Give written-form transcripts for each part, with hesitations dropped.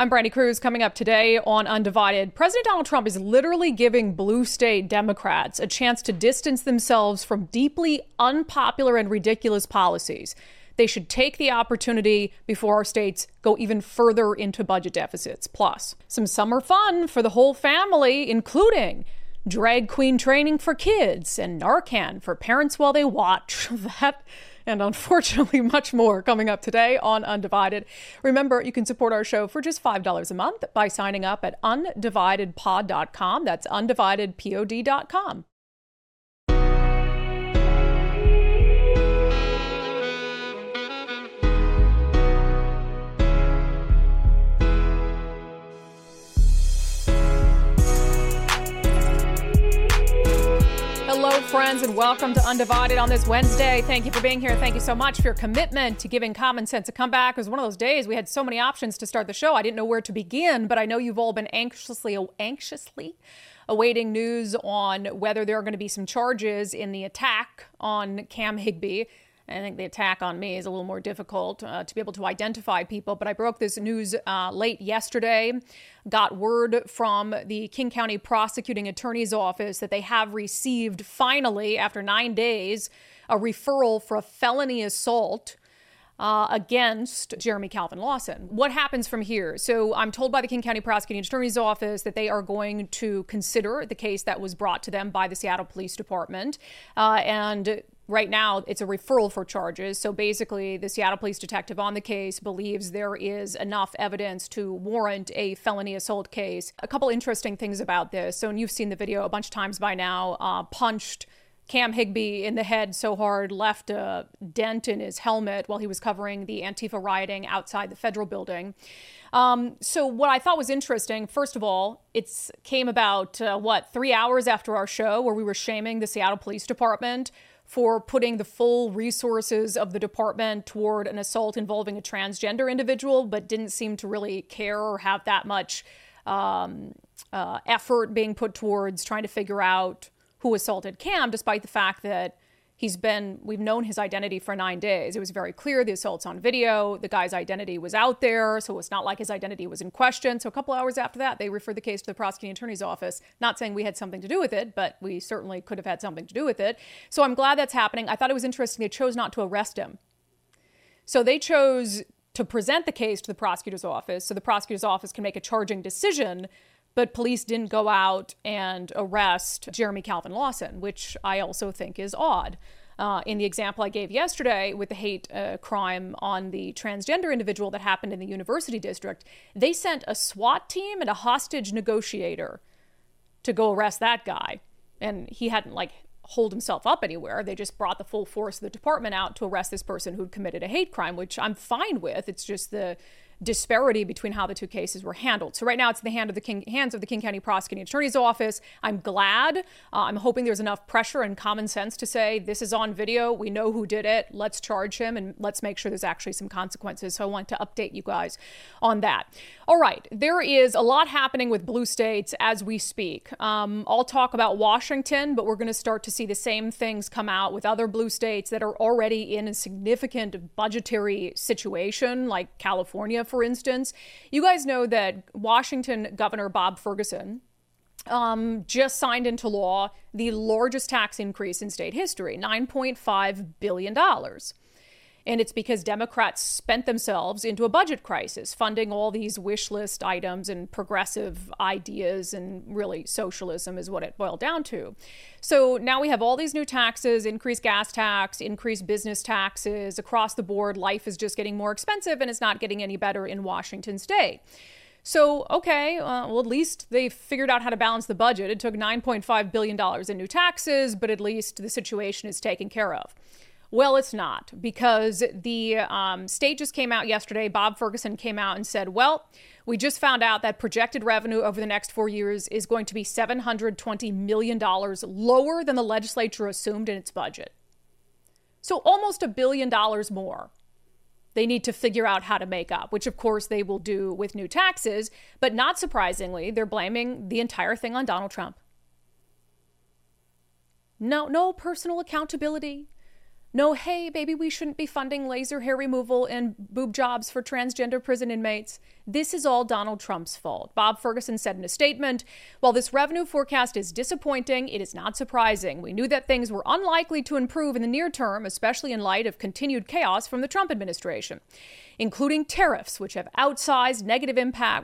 I'm Brandy Cruz. Coming up today on Undivided, President Donald Trump is literally giving blue state Democrats a chance to distance themselves from deeply unpopular and ridiculous policies. They should take the opportunity before our states go even further into budget deficits. Plus, some summer fun for the whole family, including drag queen training for kids and Narcan for parents while they watch. That and unfortunately much more coming up today on Undivided. Remember, you can support our show for just $5 a month by signing up at undividedpod.com. That's undividedpod.com. Hello, friends, and welcome to Undivided on this Wednesday. Thank you for being here. Thank you so much for your commitment to giving common sense a comeback. It was one of those days we had so many options to start the show. I didn't know where to begin, but I know you've all been anxiously awaiting news on whether there are going to be some charges in the attack on Cam Higbee. I think the attack on me is a little more difficult to be able to identify people. But I broke this news late yesterday, got word from the King County Prosecuting Attorney's Office that they have received, finally, after 9 days, a referral for a felony assault against Jeremy Calvin Lawson. What happens from here? So I'm told by the King County Prosecuting Attorney's Office that they are going to consider the case that was brought to them by the Seattle Police Department. And right now, it's a referral for charges. So basically, the Seattle police detective on the case believes there is enough evidence to warrant a felony assault case. A couple interesting things about this. So, and you've seen the video a bunch of times by now, punched Cam Higbee in the head so hard, left a dent in his helmet while he was covering the Antifa rioting outside the federal building. So what I thought was interesting, first of all, it came about, 3 hours after our show where we were shaming the Seattle Police Department for putting the full resources of the department toward an assault involving a transgender individual, but didn't seem to really care or have that much effort being put towards trying to figure out who assaulted Cam, despite the fact that we've known his identity for 9 days. It was very clear the assault's on video. The guy's identity was out there, so it's not like his identity was in question. So a couple hours after that, they referred the case to the prosecuting attorney's office. Not saying we had something to do with it, but we certainly could have had something to do with it. So I'm glad that's happening. I thought it was interesting they chose not to arrest him. So they chose to present the case to the prosecutor's office so the prosecutor's office can make a charging decision, but police didn't go out and arrest Jeremy Calvin Lawson, which I also think is odd. In the example I gave yesterday with the hate crime on the transgender individual that happened in the University District, they sent a SWAT team and a hostage negotiator to go arrest that guy. And he hadn't holed himself up anywhere. They just brought the full force of the department out to arrest this person who'd committed a hate crime, which I'm fine with. It's just the disparity between how the two cases were handled. So right now it's in the hands of the King County Prosecuting Attorney's Office. I'm glad. I'm hoping there's enough pressure and common sense to say this is on video. We know who did it. Let's charge him and let's make sure there's actually some consequences. So I want to update you guys on that. All right. There is a lot happening with blue states as we speak. I'll talk about Washington, but we're going to start to see the same things come out with other blue states that are already in a significant budgetary situation, like California, for instance. You guys know that Washington Governor Bob Ferguson just signed into law the largest tax increase in state history, $9.5 billion. And it's because Democrats spent themselves into a budget crisis, funding all these wish list items and progressive ideas, and really socialism is what it boiled down to. So now we have all these new taxes, increased gas tax, increased business taxes across the board. Life is just getting more expensive and it's not getting any better in Washington state. So, okay, well, at least they figured out how to balance the budget. It took $9.5 billion in new taxes, but at least the situation is taken care of. Well, it's not, because the state just came out yesterday. Bob Ferguson came out and said, well, we just found out that projected revenue over the next 4 years is going to be $720 million lower than the legislature assumed in its budget. So almost $1 billion more. They need to figure out how to make up, which of course they will do with new taxes. But not surprisingly, they're blaming the entire thing on Donald Trump. No personal accountability. No, hey, baby, we shouldn't be funding laser hair removal and boob jobs for transgender prison inmates. This is all Donald Trump's fault. Bob Ferguson said in a statement, while this revenue forecast is disappointing, it is not surprising. We knew that things were unlikely to improve in the near term, especially in light of continued chaos from the Trump administration, including tariffs, which have an outsized negative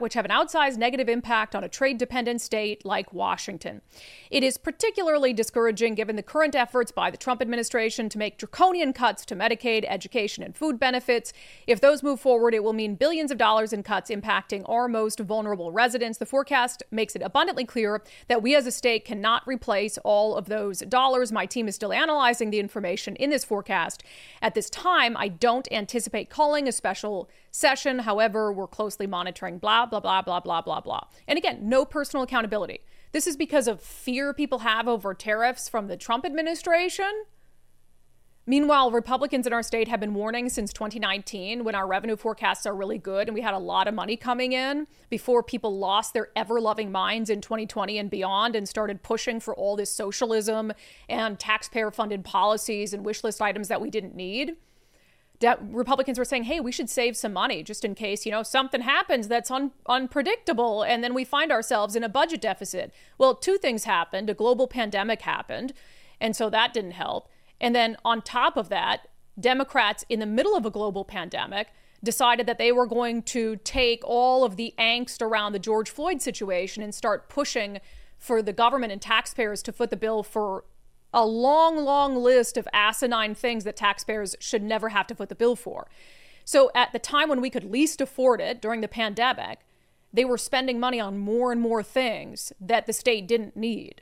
impact on a trade-dependent state like Washington. It is particularly discouraging given the current efforts by the Trump administration to make draconian cuts to Medicaid, education, and food benefits. If those move forward, it will mean billions of dollars in cuts impacting our most vulnerable residents. The forecast makes it abundantly clear that we as a state cannot replace all of those dollars. My team is still analyzing the information in this forecast. At this time, I don't anticipate calling a special session. However, we're closely monitoring blah, blah, blah, blah, blah, blah, blah. And again, no personal accountability. This is because of fear people have over tariffs from the Trump administration. Meanwhile, Republicans in our state have been warning since 2019 when our revenue forecasts are really good and we had a lot of money coming in before people lost their ever-loving minds in 2020 and beyond and started pushing for all this socialism and taxpayer-funded policies and wish list items that we didn't need. Republicans were saying, hey, we should save some money just in case, something happens that's unpredictable and then we find ourselves in a budget deficit. Well, two things happened. A global pandemic happened, and so that didn't help. And then on top of that, Democrats in the middle of a global pandemic decided that they were going to take all of the angst around the George Floyd situation and start pushing for the government and taxpayers to foot the bill for a long, long list of asinine things that taxpayers should never have to foot the bill for. So at the time when we could least afford it during the pandemic, they were spending money on more and more things that the state didn't need.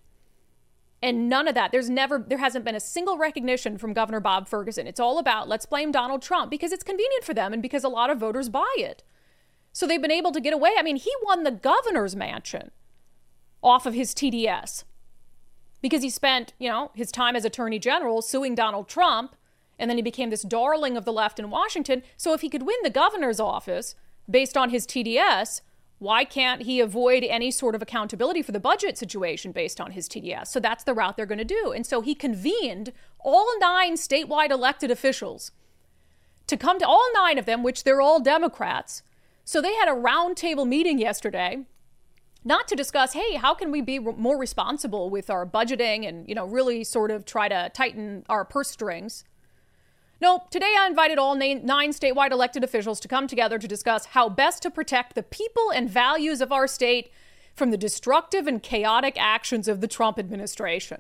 And none of that, there hasn't been a single recognition from Governor Bob Ferguson. It's all about let's blame Donald Trump because it's convenient for them and because a lot of voters buy it. So they've been able to get away. I mean, he won the governor's mansion off of his TDS because he spent, his time as attorney general suing Donald Trump, and then he became this darling of the left in Washington. So if he could win the governor's office based on his TDS, why can't he avoid any sort of accountability for the budget situation based on his TDS? So that's the route they're going to do. And so he convened all 9 statewide elected officials to come to, all 9 of them, which they're all Democrats. So they had a roundtable meeting yesterday, not to discuss, hey, how can we be more responsible with our budgeting and, really sort of try to tighten our purse strings. No, today I invited all 9 statewide elected officials to come together to discuss how best to protect the people and values of our state from the destructive and chaotic actions of the Trump administration.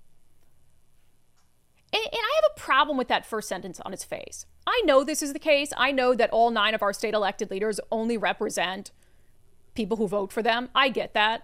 And I have a problem with that first sentence on its face. I know this is the case. I know that all 9 of our state elected leaders only represent people who vote for them. I get that.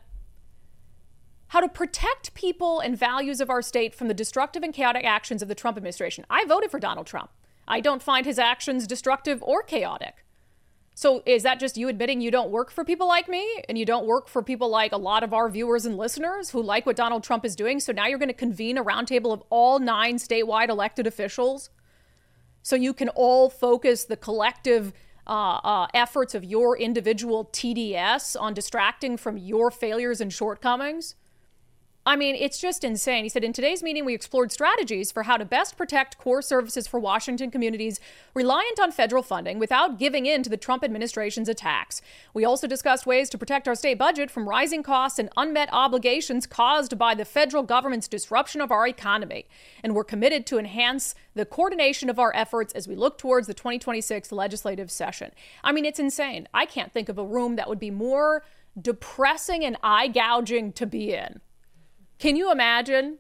How to protect people and values of our state from the destructive and chaotic actions of the Trump administration. I voted for Donald Trump. I don't find his actions destructive or chaotic. So is that just you admitting you don't work for people like me and you don't work for people like a lot of our viewers and listeners who like what Donald Trump is doing? So now you're going to convene a roundtable of all 9 statewide elected officials so you can all focus the collective efforts of your individual TDS on distracting from your failures and shortcomings? I mean, it's just insane. He said, in today's meeting, we explored strategies for how to best protect core services for Washington communities reliant on federal funding without giving in to the Trump administration's attacks. We also discussed ways to protect our state budget from rising costs and unmet obligations caused by the federal government's disruption of our economy. And we're committed to enhance the coordination of our efforts as we look towards the 2026 legislative session. I mean, it's insane. I can't think of a room that would be more depressing and eye-gouging to be in. Can you imagine?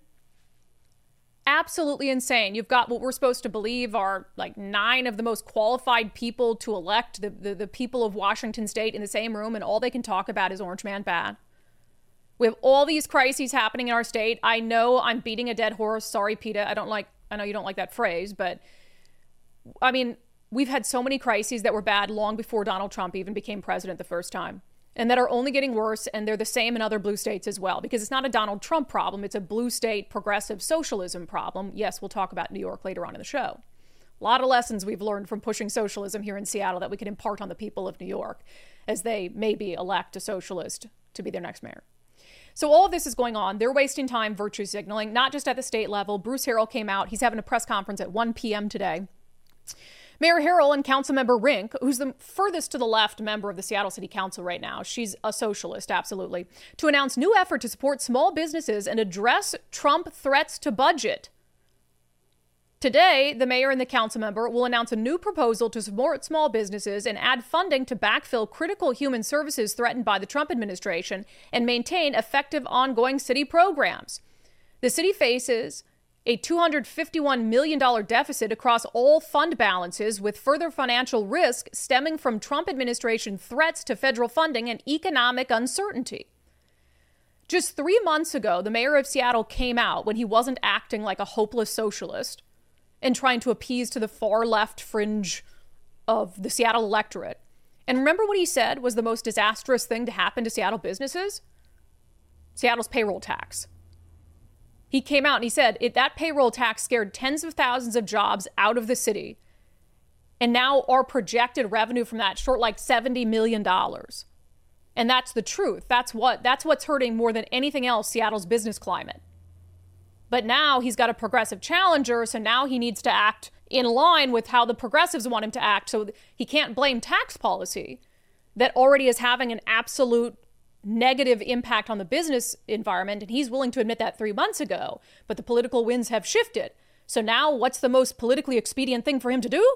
Absolutely insane. You've got what we're supposed to believe are like 9 of the most qualified people to elect the people of Washington state in the same room, and all they can talk about is Orange Man bad. We have all these crises happening in our state. I know I'm beating a dead horse. Sorry, PETA. I know you don't like that phrase, but I mean, we've had so many crises that were bad long before Donald Trump even became president the first time, and that are only getting worse, and they're the same in other blue states as well, because it's not a Donald Trump problem. It's a blue state progressive socialism problem. Yes, we'll talk about New York later on in the show. A lot of lessons we've learned from pushing socialism here in Seattle that we can impart on the people of New York as they maybe elect a socialist to be their next mayor. So all of this is going on. They're wasting time virtue signaling, not just at the state level. Bruce Harrell came out. He's having a press conference at 1 p.m. today, Mayor Harrell and Councilmember Rink, who's the furthest to the left member of the Seattle City Council right now, she's a socialist, absolutely, to announce new effort to support small businesses and address Trump threats to budget. Today, the mayor and the council member will announce a new proposal to support small businesses and add funding to backfill critical human services threatened by the Trump administration and maintain effective ongoing city programs. The city faces a $251 million deficit across all fund balances, with further financial risk stemming from Trump administration threats to federal funding and economic uncertainty. Just 3 months ago, the mayor of Seattle came out, when he wasn't acting like a hopeless socialist and trying to appease to the far left fringe of the Seattle electorate. And remember what he said was the most disastrous thing to happen to Seattle businesses? Seattle's payroll tax. He came out and he said that payroll tax scared tens of thousands of jobs out of the city. And now our projected revenue from that short like $70 million. And that's the truth. That's what's hurting more than anything else Seattle's business climate. But now he's got a progressive challenger, so now he needs to act in line with how the progressives want him to act. So he can't blame tax policy that already is having an absolute negative impact on the business environment, and he's willing to admit that 3 months ago, but the political winds have shifted. So now what's the most politically expedient thing for him to do?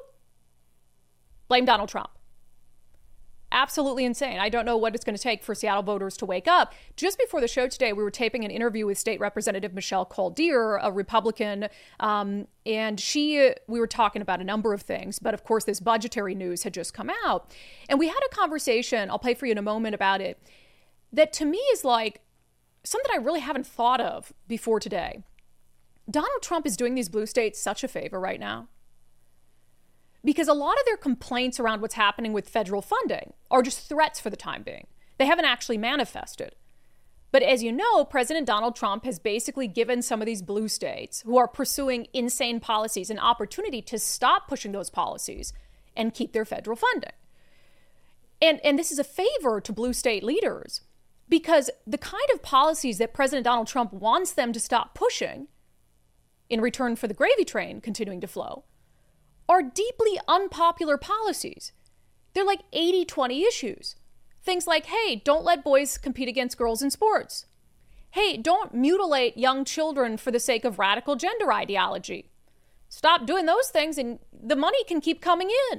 Blame Donald Trump. Absolutely insane. I don't know what it's going to take for Seattle voters to wake up. Just before the show today, we were taping an interview with State Representative Michelle Caldier, a Republican, and we were talking about a number of things, but of course this budgetary news had just come out. And we had a conversation, I'll play for you in a moment about it, that to me is like something I really haven't thought of before today. Donald Trump is doing these blue states such a favor right now, because a lot of their complaints around what's happening with federal funding are just threats for the time being. They haven't actually manifested. But as you know, President Donald Trump has basically given some of these blue states who are pursuing insane policies an opportunity to stop pushing those policies and keep their federal funding. And this is a favor to blue state leaders, because the kind of policies that President Donald Trump wants them to stop pushing in return for the gravy train continuing to flow are deeply unpopular policies. They're like 80-20 issues. Things like, hey, don't let boys compete against girls in sports. Hey, don't mutilate young children for the sake of radical gender ideology. Stop doing those things and the money can keep coming in.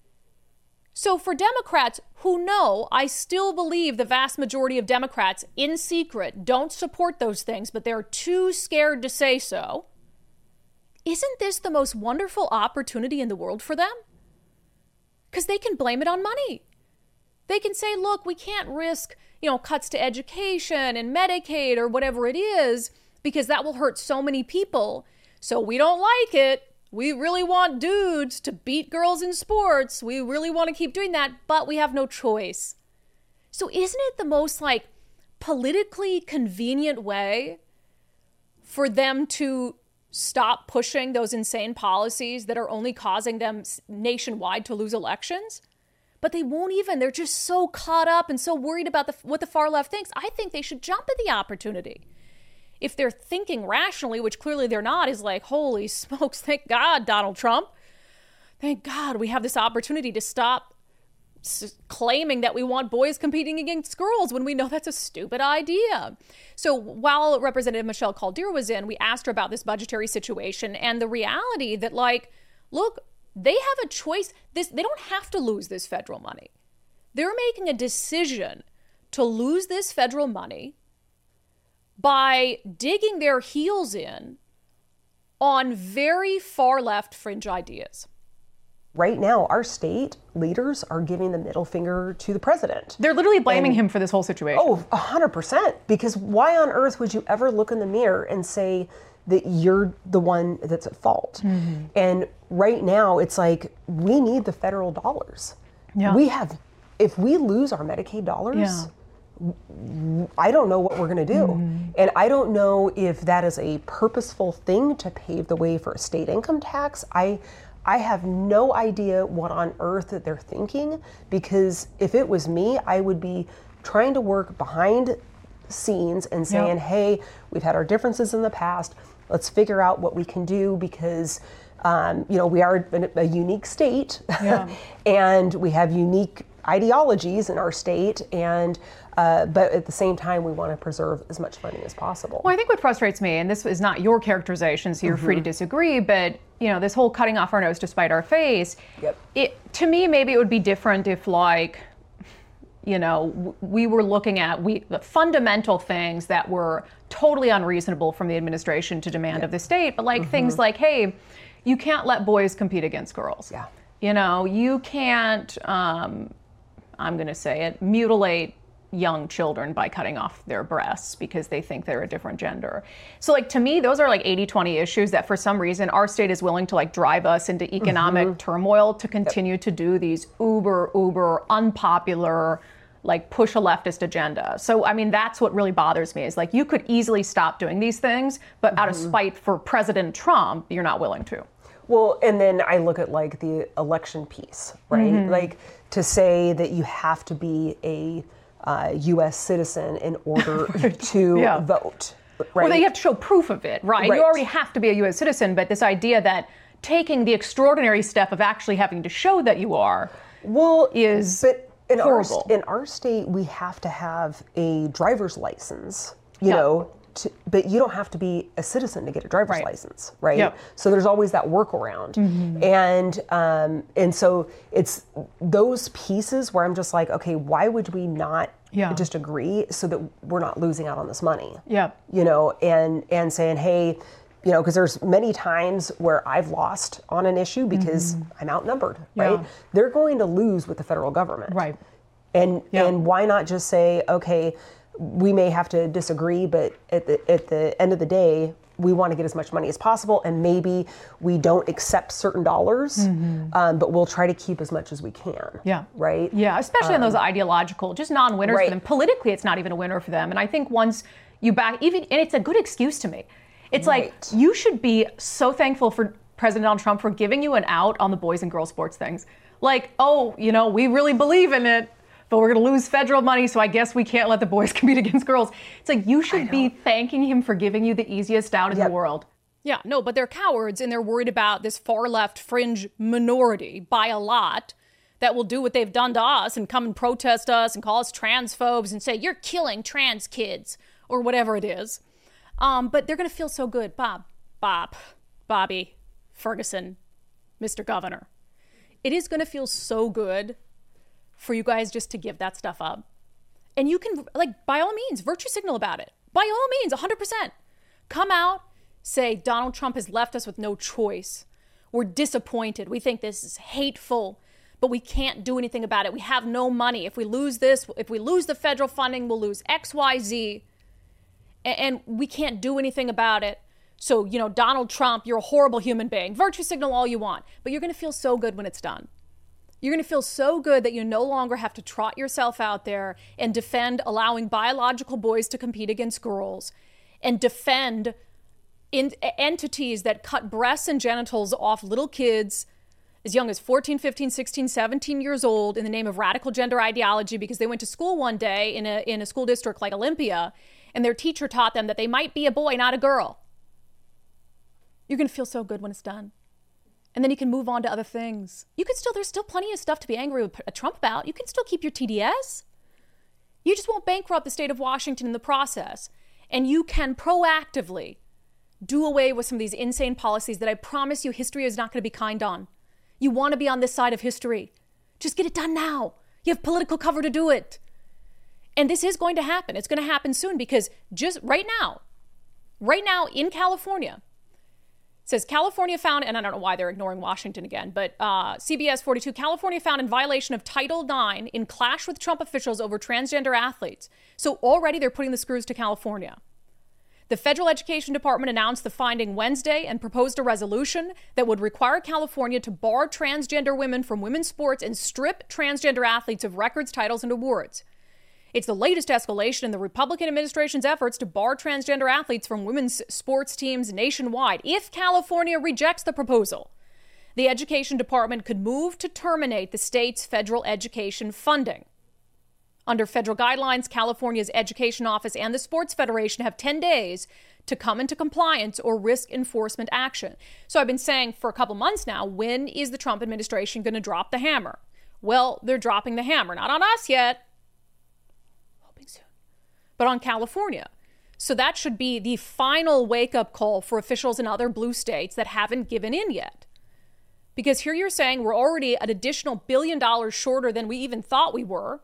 So for Democrats who know, I still believe the vast majority of Democrats in secret don't support those things, but they're too scared to say so. Isn't this the most wonderful opportunity in the world for them? Because they can blame it on money. They can say, look, we can't risk, cuts to education and Medicaid or whatever it is, because that will hurt so many people. So we don't like it. We really want dudes to beat girls in sports. We really want to keep doing that, but we have no choice. So isn't it the most politically convenient way for them to stop pushing those insane policies that are only causing them nationwide to lose elections? But they won't even. They're just so caught up and so worried about what the far left thinks. I think they should jump at the opportunity. If they're thinking rationally, which clearly they're not, is like, holy smokes, thank God, Donald Trump. Thank God we have this opportunity to stop claiming that we want boys competing against girls when we know that's a stupid idea. So while Representative Michelle Caldier was in, we asked her about this budgetary situation and the reality that, look, they have a choice. They don't have to lose this federal money. They're making a decision to lose this federal money by digging their heels in on very far left fringe ideas. Right now, our state leaders are giving the middle finger to the president. They're literally blaming him for this whole situation. Oh, 100%. Because why on earth would you ever look in the mirror and say that you're the one that's at fault? Mm-hmm. And right now, it's like, we need the federal dollars. Yeah. If we lose our Medicaid dollars, I don't know what we're going to do. Mm-hmm. And I don't know if that is a purposeful thing to pave the way for a state income tax. I have no idea what on earth that they're thinking, because if it was me, I would be trying to work behind the scenes and saying, hey, we've had our differences in the past. Let's figure out what we can do, because We are a unique state, Yeah. and we have unique ideologies in our state, and but at the same time, we want to preserve as much funding as possible. Well, I think what frustrates me, and this is not your characterization, so you're free to disagree, but this whole cutting off our nose to spite our face. Yep. To me, maybe it would be different if, we were looking at the fundamental things that were totally unreasonable from the administration to demand of the state, but things like, hey, you can't let boys compete against girls. Yeah. You can't, I'm going to say it, mutilate young children by cutting off their breasts because they think they're a different gender. So to me, those are 80-20 issues that for some reason our state is willing to drive us into economic turmoil to continue to do these uber unpopular, push a leftist agenda. So, that's what really bothers me is you could easily stop doing these things, but out of spite for President Trump, you're not willing to. Well, and then I look at the election piece, right? To say that you have to be a U.S. citizen in order to vote, right? Well, you have to show proof of it, right? You already have to be a U.S. citizen, but this idea that taking the extraordinary step of actually having to show that you are is horrible. In our state, we have to have a driver's license, but you don't have to be a citizen to get a driver's license, right? Yep. So there's always that workaround. And so it's those pieces where I'm just okay, why would we not just agree so that we're not losing out on this money? Yeah. And saying, hey, because there's many times where I've lost on an issue because I'm outnumbered, right? They're going to lose with the federal government. Right. And why not just say, okay, we may have to disagree, but at the end of the day, we want to get as much money as possible, and maybe we don't accept certain dollars, but we'll try to keep as much as we can. Yeah. Right? Yeah, especially on those ideological, just non-winners for them. Politically, it's not even a winner for them. And I think once you back, and it's a good excuse to me. It's you should be so thankful for President Donald Trump for giving you an out on the boys and girls sports things. We really believe in it, but we're going to lose federal money, so I guess we can't let the boys compete against girls. It's you should be thanking him for giving you the easiest out in the world. Yeah, no, but they're cowards, and they're worried about this far-left fringe minority by a lot that will do what they've done to us and come and protest us and call us transphobes and say, you're killing trans kids, or whatever it is. But they're going to feel so good. Bobby, Ferguson, Mr. Governor. It is going to feel so good for you guys just to give that stuff up. And you can, by all means, virtue signal about it. By all means, 100%. Come out, say, Donald Trump has left us with no choice. We're disappointed. We think this is hateful, but we can't do anything about it. We have no money. If we lose this, if we lose the federal funding, we'll lose X, Y, Z. And we can't do anything about it. So, Donald Trump, you're a horrible human being. Virtue signal all you want. But you're going to feel so good when it's done. You're going to feel so good that you no longer have to trot yourself out there and defend allowing biological boys to compete against girls and defend entities that cut breasts and genitals off little kids as young as 14, 15, 16, 17 years old in the name of radical gender ideology because they went to school one day in a school district like Olympia and their teacher taught them that they might be a boy, not a girl. You're going to feel so good when it's done. And then you can move on to other things. There's still plenty of stuff to be angry with Trump about. You can still keep your TDS. You just won't bankrupt the state of Washington in the process. And you can proactively do away with some of these insane policies that I promise you history is not going to be kind on. You want to be on this side of history. Just get it done now. You have political cover to do it. And this is going to happen. It's going to happen soon because just right now in California, says California found, and I don't know why they're ignoring Washington again, but CBS 42, California found in violation of Title IX in clash with Trump officials over transgender athletes. So already they're putting the screws to California. The Federal Education Department announced the finding Wednesday and proposed a resolution that would require California to bar transgender women from women's sports and strip transgender athletes of records, titles, and awards. It's the latest escalation in the Republican administration's efforts to bar transgender athletes from women's sports teams nationwide. If California rejects the proposal, the Education Department could move to terminate the state's federal education funding. Under federal guidelines, California's Education Office and the Sports Federation have 10 days to come into compliance or risk enforcement action. So I've been saying for a couple months now, when is the Trump administration going to drop the hammer? Well, they're dropping the hammer. Not on us yet. Hoping soon. But on California. So that should be the final wake-up call for officials in other blue states that haven't given in yet. Because here you're saying we're already an additional $1 billion shorter than we even thought we were,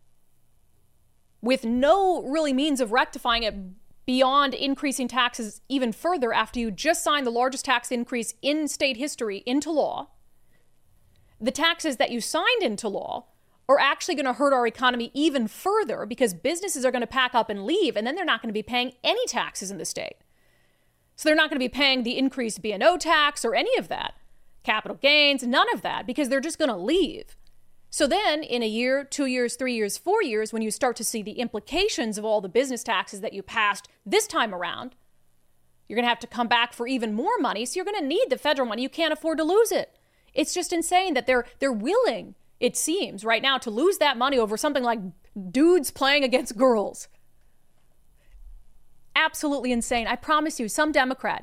with no really means of rectifying it beyond increasing taxes even further after you just signed the largest tax increase in state history into law. The taxes that you signed into law are actually going to hurt our economy even further because businesses are going to pack up and leave, and then they're not going to be paying any taxes in the state. So they're not going to be paying the increased B&O tax or any of that, capital gains, none of that, because they're just going to leave. So then in a year, 2 years, 3 years, 4 years, when you start to see the implications of all the business taxes that you passed this time around, you're going to have to come back for even more money. So you're going to need the federal money. You can't afford to lose it. It's just insane that they're willing, it seems, right now to lose that money over something like dudes playing against girls. Absolutely insane. I promise you, some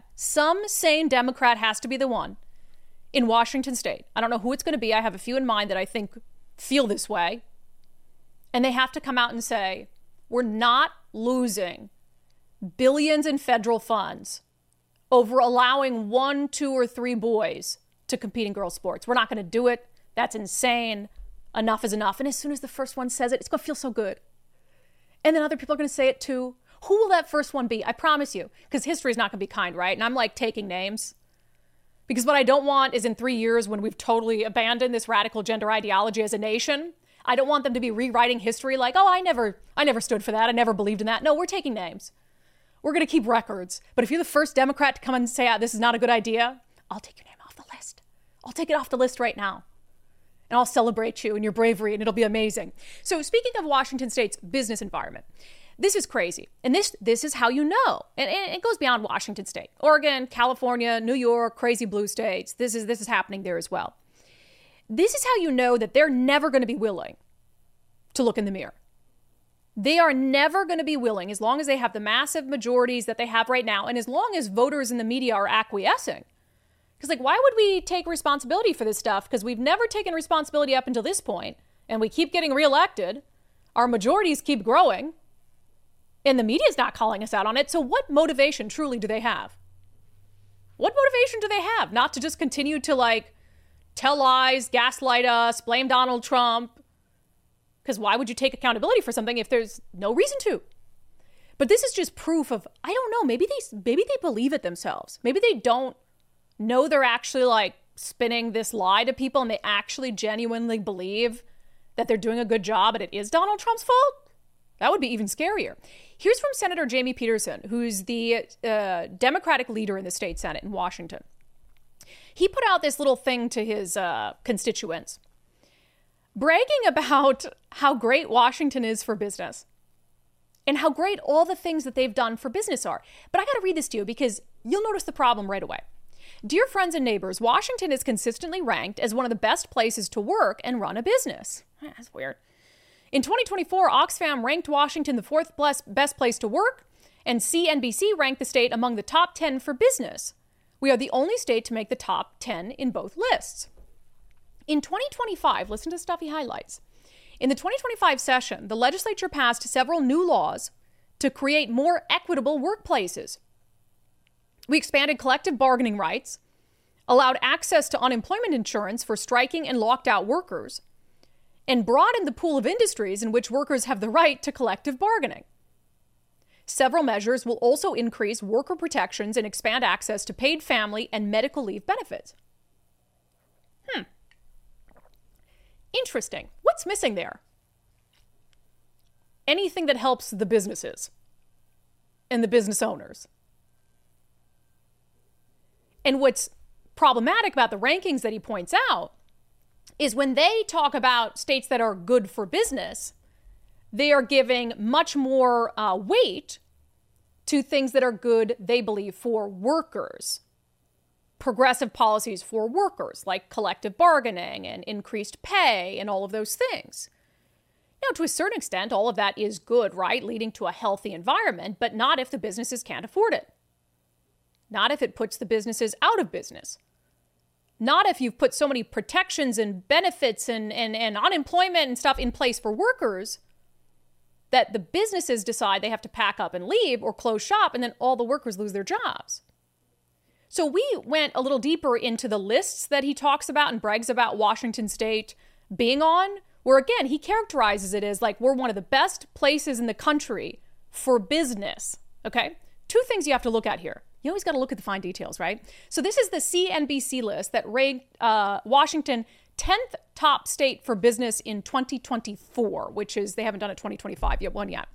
sane Democrat has to be the one in Washington state. I don't know who it's going to be. I have a few in mind that I think feel this way. And they have to come out and say, we're not losing billions in federal funds over allowing 1, 2, or 3 boys to compete in girls' sports. We're not going to do it. That's insane. Enough is enough. And as soon as the first one says it, it's going to feel so good. And then other people are going to say it too. Who will that first one be? I promise you. Because history is not going to be kind, right? And I'm like taking names. Because what I don't want is in 3 years when we've totally abandoned this radical gender ideology as a nation, I don't want them to be rewriting history like, oh, I never stood for that. I never believed in that. No, we're taking names. We're going to keep records. But if you're the first Democrat to come and say, this is not a good idea, I'll take your name off the list. I'll take it off the list right now. And I'll celebrate you and your bravery, and it'll be amazing. So speaking of Washington State's business environment, this is crazy. And this is how you know. And it goes beyond Washington State. Oregon, California, New York, crazy blue states. This is happening there as well. This is how you know that they're never going to be willing to look in the mirror. They are never going to be willing, as long as they have the massive majorities that they have right now, and as long as voters in the media are acquiescing. Because, why would we take responsibility for this stuff? Because we've never taken responsibility up until this point, and we keep getting reelected. Our majorities keep growing. And the media's not calling us out on it. So what motivation truly do they have? What motivation do they have? Not to just continue to tell lies, gaslight us, blame Donald Trump. Because why would you take accountability for something if there's no reason to? But this is just proof of, I don't know, maybe they believe it themselves. Maybe they don't know they're actually spinning this lie to people and they actually genuinely believe that they're doing a good job and it is Donald Trump's fault. That would be even scarier. Here's from Senator Jamie Peterson, who's the Democratic leader in the state Senate in Washington. He put out this little thing to his constituents, bragging about how great Washington is for business and how great all the things that they've done for business are. But I got to read this to you because you'll notice the problem right away. Dear friends and neighbors, Washington is consistently ranked as one of the best places to work and run a business. That's weird. In 2024, Oxfam ranked Washington the 4th best place to work, and CNBC ranked the state among the top 10 for business. We are the only state to make the top 10 in both lists. In 2025, listen to stuff he highlights. In the 2025 session, the legislature passed several new laws to create more equitable workplaces. We expanded collective bargaining rights, allowed access to unemployment insurance for striking and locked out workers, and broadened the pool of industries in which workers have the right to collective bargaining. Several measures will also increase worker protections and expand access to paid family and medical leave benefits. Interesting. What's missing there? Anything that helps the businesses and the business owners. And what's problematic about the rankings that he points out is when they talk about states that are good for business, they are giving much more weight to things that are good, they believe, for workers. Progressive policies for workers, like collective bargaining and increased pay and all of those things. Now, to a certain extent, all of that is good, right? Leading to a healthy environment, but not if the businesses can't afford it. Not if it puts the businesses out of business. Not if you've put so many protections and benefits and unemployment and stuff in place for workers that the businesses decide they have to pack up and leave or close shop, and then all the workers lose their jobs. So we went a little deeper into the lists that he talks about and brags about Washington State being on, where again, he characterizes it as like we're one of the best places in the country for business, okay? Two things you have to look at here. You always got to look at the fine details, right? So this is the CNBC list that ranked Washington 10th top state for business in 2024, which is, they haven't done it 2025 yet.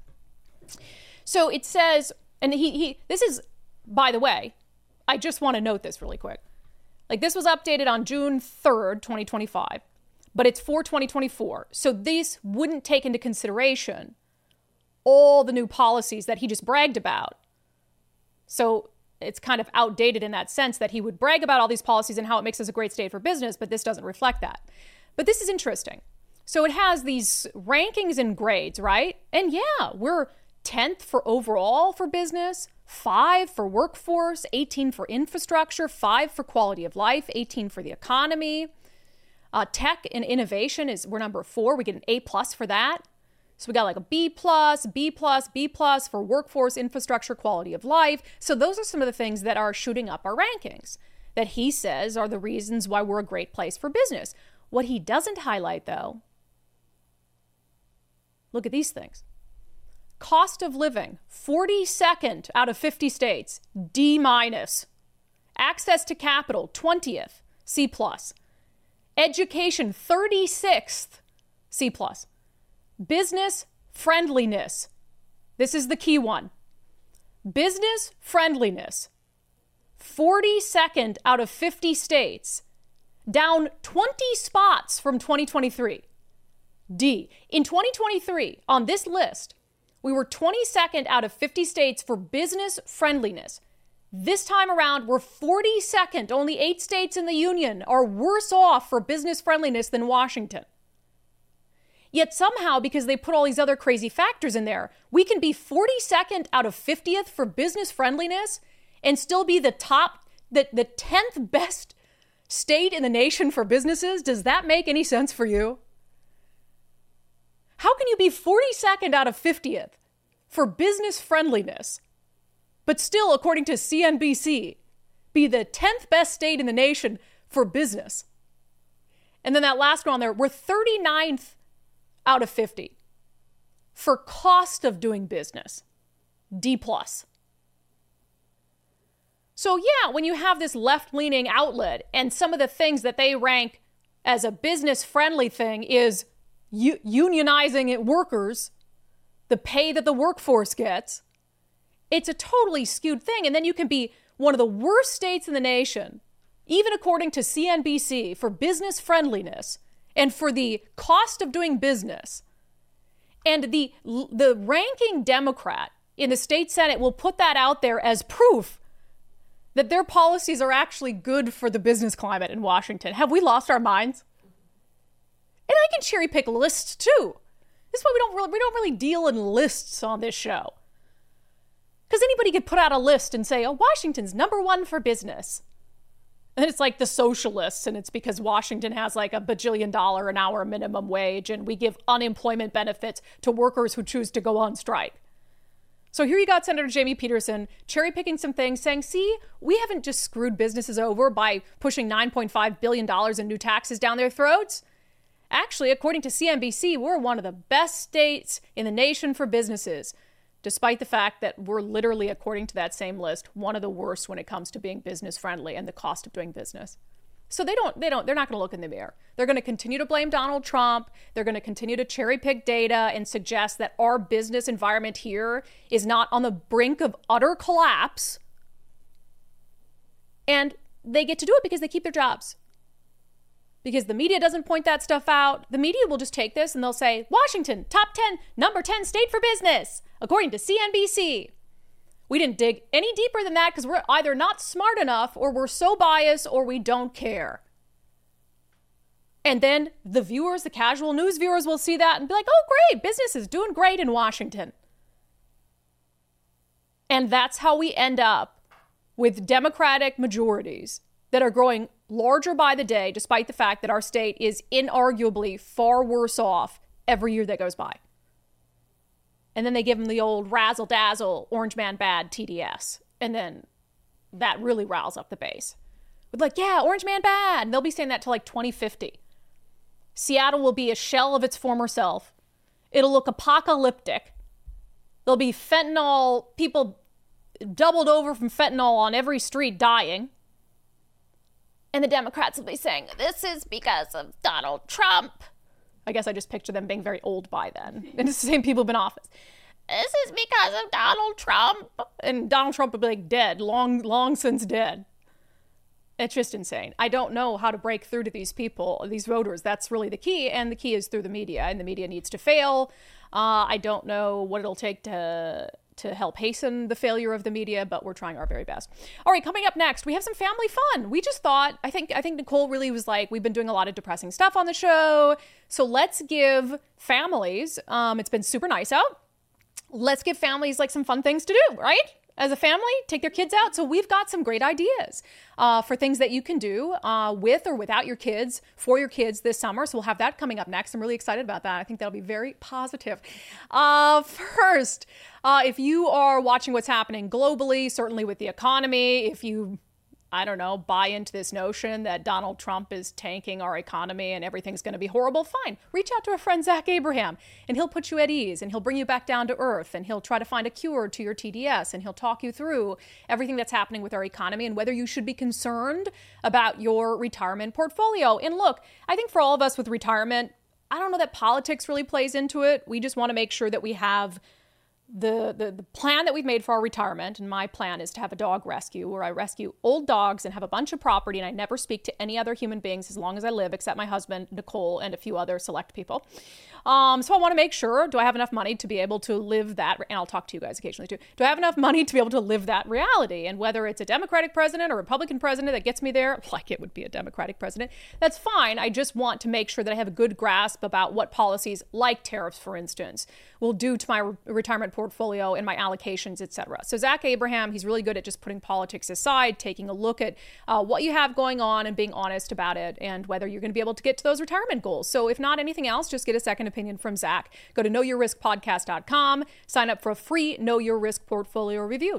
So it says, and this is, by the way, I just want to note this really quick. Like this was updated on June 3rd, 2025, but it's for 2024. So this wouldn't take into consideration all the new policies that he just bragged about. So it's kind of outdated in that sense that he would brag about all these policies and how it makes us a great state for business, but this doesn't reflect that. But this is interesting. So it has these rankings and grades, right? And yeah, we're 10th for overall for business, 5 for workforce, 18 for infrastructure, 5 for quality of life, 18 for the economy. Tech and innovation we're number 4. We get an A+ for that. So we got like a B+, B+, B+ for workforce, infrastructure, quality of life. So those are some of the things that are shooting up our rankings that he says are the reasons why we're a great place for business. What he doesn't highlight, though, look at these things. Cost of living, 42nd out of 50 states, D-. Access to capital, 20th, C+. Education, 36th, C+. Business friendliness. This is the key one. Business friendliness, 42nd out of 50 states, down 20 spots from 2023. D. In 2023, on this list, we were 22nd out of 50 states for business friendliness. This time around, we're 42nd. Only 8 states in the union are worse off for business friendliness than Washington. Yet somehow, because they put all these other crazy factors in there, we can be 42nd out of 50th for business friendliness and still be the 10th best state in the nation for businesses. Does that make any sense for you? How can you be 42nd out of 50th for business friendliness, but still, according to CNBC, be the 10th best state in the nation for business? And then that last one on there, we're 39th out of 50 for cost of doing business, D+. So yeah, when you have this left-leaning outlet and some of the things that they rank as a business-friendly thing is unionizing workers, the pay that the workforce gets, it's a totally skewed thing. And then you can be one of the worst states in the nation, even according to CNBC, for business friendliness and for the cost of doing business. And the ranking Democrat in the state Senate will put that out there as proof that their policies are actually good for the business climate in Washington. Have we lost our minds? And I can cherry pick lists too. This is why we don't really deal in lists on this show. Because anybody could put out a list and say, oh, Washington's number 1 for business. And it's like the socialists, and it's because Washington has like $1 bajillion an hour minimum wage, and we give unemployment benefits to workers who choose to go on strike. So here you got Senator Jamie Peterson cherry picking some things, saying, see, we haven't just screwed businesses over by pushing $9.5 billion in new taxes down their throats. Actually, according to CNBC, we're one of the best states in the nation for businesses, despite the fact that we're literally, according to that same list, one of the worst when it comes to being business friendly and the cost of doing business. So they're not going to look in the mirror. They're going to continue to blame Donald Trump. They're going to continue to cherry pick data and suggest that our business environment here is not on the brink of utter collapse. And they get to do it because they keep their jobs. Because the media doesn't point that stuff out. The media will just take this and they'll say, Washington, top 10, number 10 state for business, according to CNBC. We didn't dig any deeper than that because we're either not smart enough or we're so biased or we don't care. And then the viewers, the casual news viewers will see that and be like, oh, great, business is doing great in Washington. And that's how we end up with Democratic majorities that are growing larger by the day, despite the fact that our state is inarguably far worse off every year that goes by. And then they give them the old razzle-dazzle, orange man bad TDS. And then that really riles up the base. With like, yeah, orange man bad. And they'll be saying that till like 2050. Seattle will be a shell of its former self. It'll look apocalyptic. There'll be fentanyl, people doubled over from fentanyl on every street dying. And the Democrats will be saying, this is because of Donald Trump. I guess I just picture them being very old by then. And it's the same people who've been in office. This is because of Donald Trump. And Donald Trump would be like dead, long since dead. It's just insane. I don't know how to break through to these people, these voters. That's really the key. And the key is through the media. And the media needs to fail. I don't know what it'll take to help hasten the failure of the media, but we're trying our very best. All right, coming up next, we have some family fun. We just thought, I think Nicole really was like, we've been doing a lot of depressing stuff on the show. So let's give families, it's been super nice out. Let's give families like some fun things to do, right? As a family, take their kids out. So we've got some great ideas for things that you can do with or without your kids, for your kids this summer. So we'll have that coming up next. I'm really excited about that. I think that'll be very positive. First, if you are watching what's happening globally, certainly with the economy, if you, I don't know, buy into this notion that Donald Trump is tanking our economy and everything's going to be horrible, fine. Reach out to our friend Zach Abraham and he'll put you at ease and he'll bring you back down to earth and he'll try to find a cure to your TDS and he'll talk you through everything that's happening with our economy and whether you should be concerned about your retirement portfolio. And look, I think for all of us with retirement, I don't know that politics really plays into it. We just want to make sure that we have the plan that we've made for our retirement, and my plan is to have a dog rescue where I rescue old dogs and have a bunch of property and I never speak to any other human beings as long as I live, except my husband, Nicole, and a few other select people. So I want to make sure, do I have enough money to be able to live that? And I'll talk to you guys occasionally too. Do I have enough money to be able to live that reality? And whether it's a Democratic president or a Republican president that gets me there, like it would be a Democratic president, that's fine. I just want to make sure that I have a good grasp about what policies, like tariffs, for instance, will do to my retirement portfolio and my allocations, etc. So Zach Abraham, he's really good at just putting politics aside, taking a look at what you have going on and being honest about it and whether you're going to be able to get to those retirement goals. So if not anything else, just get a second opinion from Zach. Go to knowyourriskpodcast.com, sign up for a free Know Your Risk portfolio review,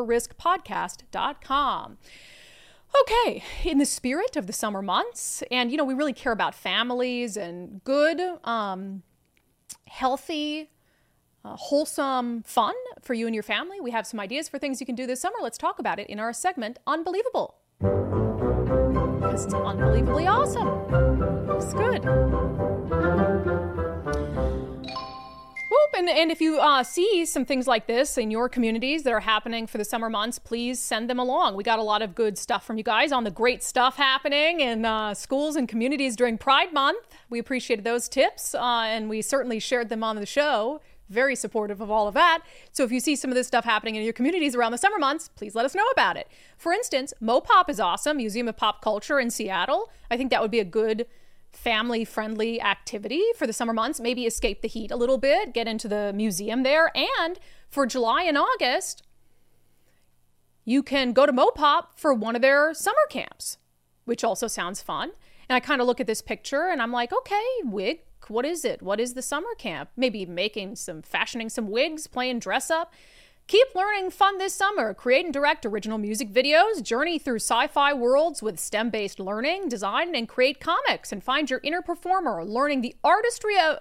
knowyourriskpodcast.com. Okay, in the spirit of the summer months, and we really care about families and good, healthy, wholesome fun for you and your family. We have some ideas for things you can do this summer. Let's talk about it in our segment, Unbelievable. Because it's unbelievably awesome. It's good. And if you see some things like this in your communities that are happening for the summer months, please send them along. We got a lot of good stuff from you guys on the great stuff happening in schools and communities during Pride Month. We appreciated those tips, and we certainly shared them on the show. Very supportive of all of that. So if you see some of this stuff happening in your communities around the summer months, please let us know about it. For instance, MoPop is awesome, Museum of Pop Culture in Seattle. I think that would be a good family-friendly activity for the summer months. Maybe escape the heat a little bit, get into the museum there. And for July and August, you can go to MoPop for one of their summer camps, which also sounds fun. And I kind of look at this picture and I'm like, okay, wig, what is it? What is the summer camp? Maybe fashioning some wigs, playing dress up. Keep learning fun this summer. Create and direct original music videos, journey through sci-fi worlds with STEM-based learning, design and create comics, and find your inner performer, learning the artistry of...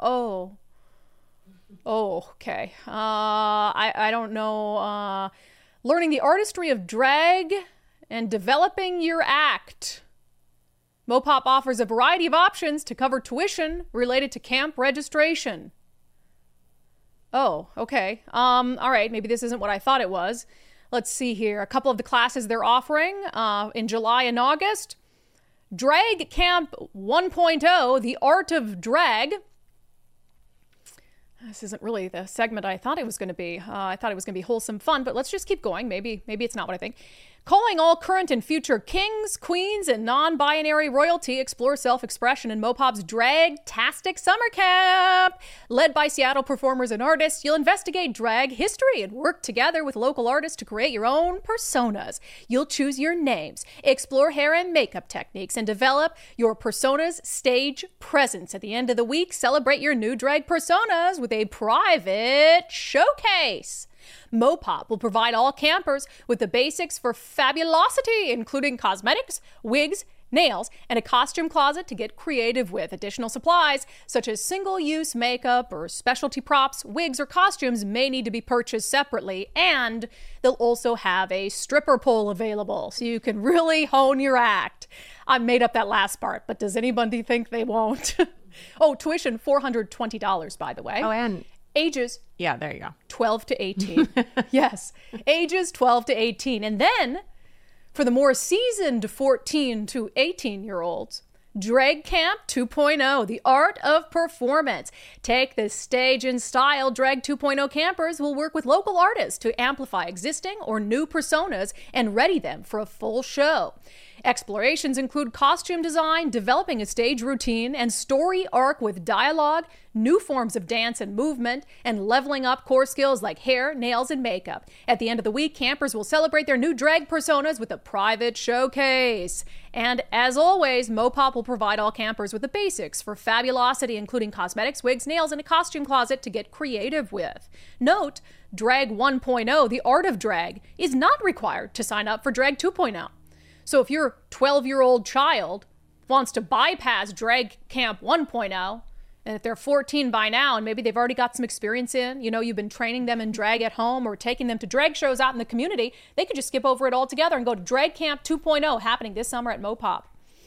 okay. I don't know. Learning the artistry of drag and developing your act. MoPop offers a variety of options to cover tuition related to camp registration. Oh, okay. All right. Maybe this isn't what I thought it was. Let's see here. A couple of the classes they're offering in July and August. Drag Camp 1.0, The Art of Drag. This isn't really the segment I thought it was going to be. I thought it was going to be wholesome fun, but let's just keep going. Maybe it's not what I think. Calling all current and future kings, queens, and non-binary royalty, explore self-expression in Mopop's Drag-tastic summer camp. Led by Seattle performers and artists, you'll investigate drag history and work together with local artists to create your own personas. You'll choose your names, explore hair and makeup techniques, and develop your persona's stage presence. At the end of the week, celebrate your new drag personas with a private showcase. Mopop will provide all campers with the basics for fabulosity, including cosmetics, wigs, nails, and a costume closet to get creative with. Additional supplies, such as single-use makeup or specialty props, wigs, or costumes may need to be purchased separately, and they'll also have a stripper pole available, so you can really hone your act. I made up that last part, but does anybody think they won't? Oh, tuition, $420, by the way. Oh, and ages yeah, there you go. 12 to 18. Yes, ages 12 to 18. And then for the more seasoned 14 to 18-year-olds, Drag Camp 2.0, the art of performance. Take the stage in style. Drag 2.0 campers will work with local artists to amplify existing or new personas and ready them for a full show. Explorations include costume design, developing a stage routine, and story arc with dialogue, new forms of dance and movement, and leveling up core skills like hair, nails, and makeup. At the end of the week, campers will celebrate their new drag personas with a private showcase. And as always, Mopop will provide all campers with the basics for fabulosity, including cosmetics, wigs, nails, and a costume closet to get creative with. Note, Drag 1.0, the art of drag, is not required to sign up for Drag 2.0. So if your 12-year-old child wants to bypass Drag Camp 1.0, and if they're 14 by now and maybe they've already got some experience in, you know, you've been training them in drag at home or taking them to drag shows out in the community, they could just skip over it altogether and go to Drag Camp 2.0 happening this summer at Mopop.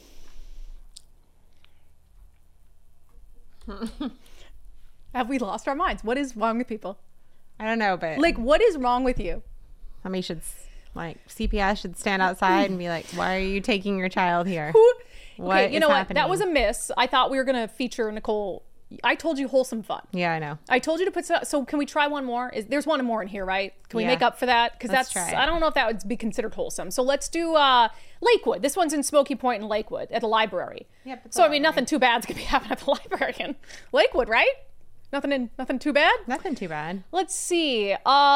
Have we lost our minds? What is wrong with people? I don't know, but Like, what is wrong with you? somebody should, like, CPS should stand outside and be like, why are you taking your child here? What Okay, you know is what? happening? That was a miss. I thought we were going to feature Nicole. I told you wholesome fun. Yeah, I know. I told you to put so can we try one more? There's one more in here, right? Can we Yeah. make up for that? Because Let's that's try it. I don't know if that would be considered wholesome. So let's do Lakewood. This one's in Smoky Point in Lakewood at the library. Yep, it's So the I mean, library. nothing too bad's gonna be happening at the library in Lakewood, right? Nothing too bad. Nothing too bad. Let's see.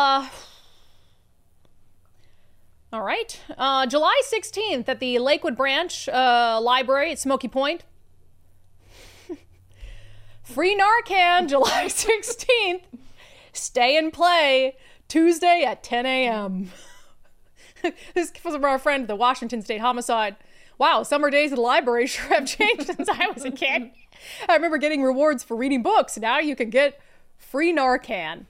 All right. July 16th at the Lakewood Branch Library at Smoky Point. Free Narcan, July 16th. Stay and play, Tuesday at 10 a.m. This was from our friend, the Washington State Homicide. Wow, summer days at the library sure have changed since I was a kid. I remember getting rewards for reading books. Now you can get free Narcan.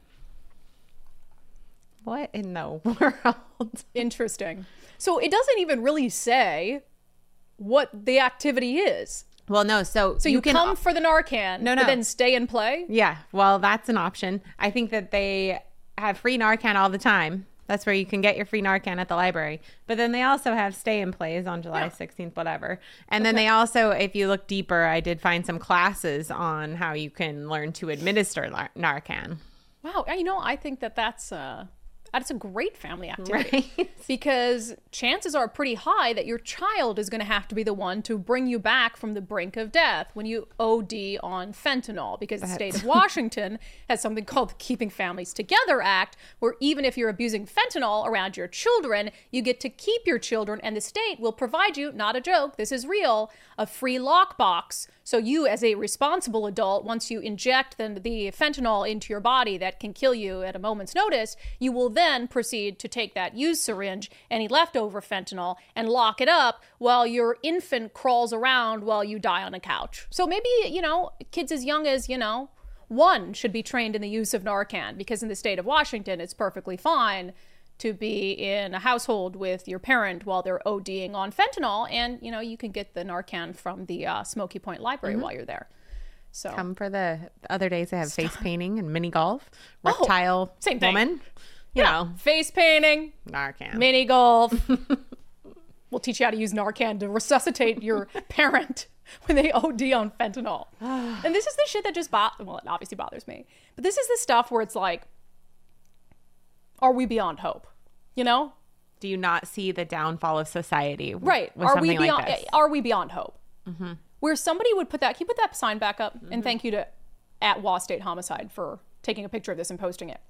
What in the world? Interesting. So it doesn't even really say what the activity is. Well, no, so So you can come for the Narcan, No. but then stay and play? Yeah, well, that's an option. I think that they have free Narcan all the time. That's where you can get your free Narcan at the library. But then they also have stay and plays on July 16th, whatever. And then they also, if you look deeper, I did find some classes on how you can learn to administer Narcan. Wow. You know, I think that's a great family activity. Right? Because chances are pretty high that your child is going to have to be the one to bring you back from the brink of death when you OD on fentanyl. Because the state of Washington has something called the Keeping Families Together Act, where even if you're abusing fentanyl around your children, you get to keep your children, and the state will provide you, not a joke, this is real, a free lockbox. So you, as a responsible adult, once you inject the fentanyl into your body that can kill you at a moment's notice, you will then proceed to take that used syringe, any leftover fentanyl, and lock it up while your infant crawls around while you die on a couch. So maybe, you know, kids as young as, 1 should be trained in the use of Narcan, because in the state of Washington, it's perfectly fine to be in a household with your parent while they're ODing on fentanyl, and you can get the Narcan from the Smoky Point Library while you're there. So Come for the other days they have face painting and mini golf, reptile same thing. woman. You know, face painting, Narcan. mini golf. We'll teach you how to use Narcan to resuscitate your parent when they OD on fentanyl. And this is the shit that just it obviously bothers me, but this is the stuff where it's like, are we beyond hope? Do do you not see the downfall of society? Right. With Are we something beyond? like this? Are we beyond hope? Where somebody would put that. Can you put that sign back up? And thank you to @Waugh State Homicide for taking a picture of this and posting it.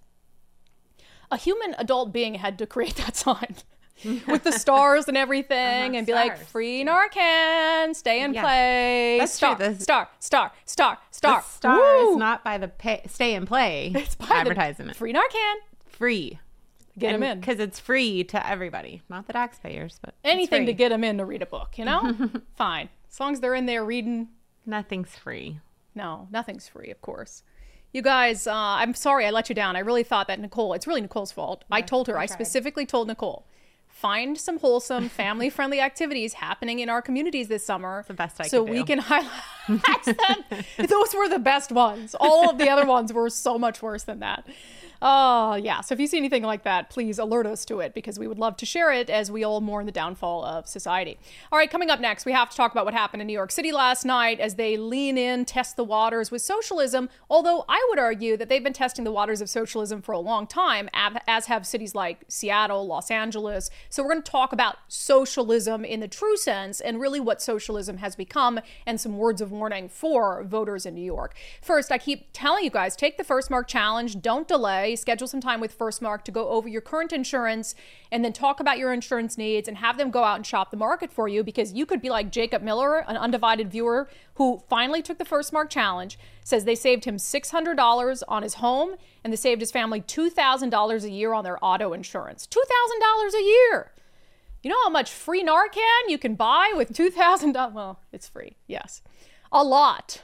A human adult being had to create that sign with the stars and everything, and be like, stars. free Narcan, stay in Yeah. play. That's star, true. star. The star Woo! is not by the stay and play It's by the advertisement. free Narcan. Free. Get them in. Because it's free to everybody. Not the taxpayers, but it's Anything to free. get them in to read a book, you know? Fine. As long as they're in there reading. Nothing's free. No, nothing's free, of course. You guys, I'm sorry I let you down. I really thought that Nicole, it's really Nicole's fault. I told her, I specifically told Nicole, find some wholesome, family-friendly activities happening in our communities this summer. the best I so could we do. can highlight them. Those were the best ones. All of the other ones were so much worse than that. Oh, yeah. So if you see anything like that, please alert us to it, because we would love to share it as we all mourn the downfall of society. All right, coming up next, we have to talk about what happened in New York City last night as they lean in, test the waters with socialism, although I would argue that they've been testing the waters of socialism for a long time, as have cities like Seattle, Los Angeles. So we're going to talk about socialism in the true sense and really what socialism has become, and some words of warning for voters in New York. First, I keep telling you guys, take the First Mark Challenge. Don't delay. Schedule some time with First Mark to go over your current insurance and then talk about your insurance needs and have them go out and shop the market for you, because you could be like Jacob Miller, an undivided viewer who finally took the First Mark Challenge, says they saved him $600 on his home and they saved his family $2,000 a year on their auto insurance. $2,000 a year. You know how much free Narcan you can buy with $2,000? Well, it's free, yes. A lot.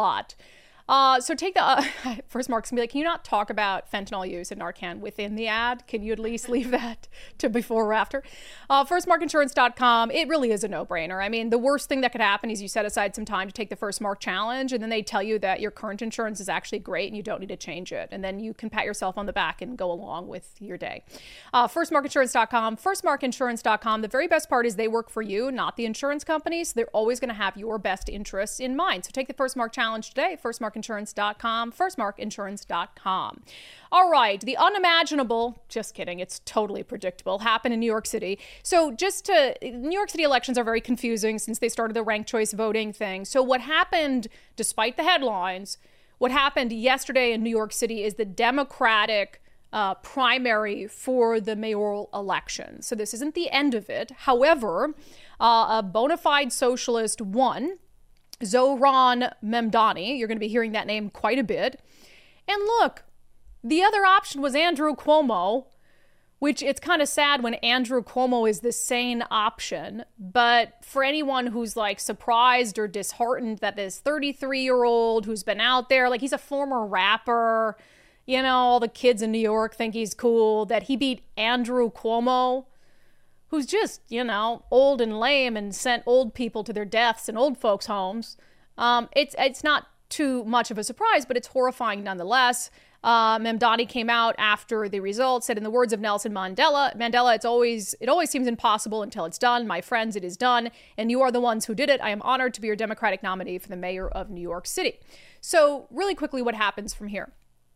So take the, First Mark's gonna be like, can you not talk about fentanyl use and Narcan within the ad? Can you at least leave that to before or after? FirstMarkInsurance.com, it really is a no-brainer. I mean, the worst thing that could happen is you set aside some time to take the First Mark Challenge, and then they tell you that your current insurance is actually great and you don't need to change it. And then you can pat yourself on the back and go along with your day. FirstMarkInsurance.com, FirstMarkInsurance.com. The very best part is they work for you, not the insurance company, so they're always gonna have your best interests in mind. So take the First Mark Challenge today, FirstMarkInsurance.com, FirstMarkInsurance.com. All right, the unimaginable, just kidding, it's totally predictable, happened in New York City. So New York City elections are very confusing since they started the ranked choice voting thing. So what happened, despite the headlines, what happened yesterday in New York City is the Democratic primary for the mayoral election. So this isn't the end of it. However, a bona fide socialist won, Zohran Mamdani. You're going to be hearing that name quite a bit. And look, the other option was Andrew Cuomo, which it's kind of sad when Andrew Cuomo is the sane option. But for anyone who's like surprised or disheartened that this 33-year-old who's been out there, like he's a former rapper, you know, all the kids in New York think he's cool, that he beat Andrew Cuomo, who's just, you know, old and lame and sent old people to their deaths in old folks' homes. It's not too much of a surprise, but it's horrifying nonetheless. Mamdani came out after the results, said in the words of Nelson Mandela, it always seems impossible until it's done. My friends, it is done. And you are the ones who did it. I am honored to be your Democratic nominee for the mayor of New York City. So really quickly, what happens from here?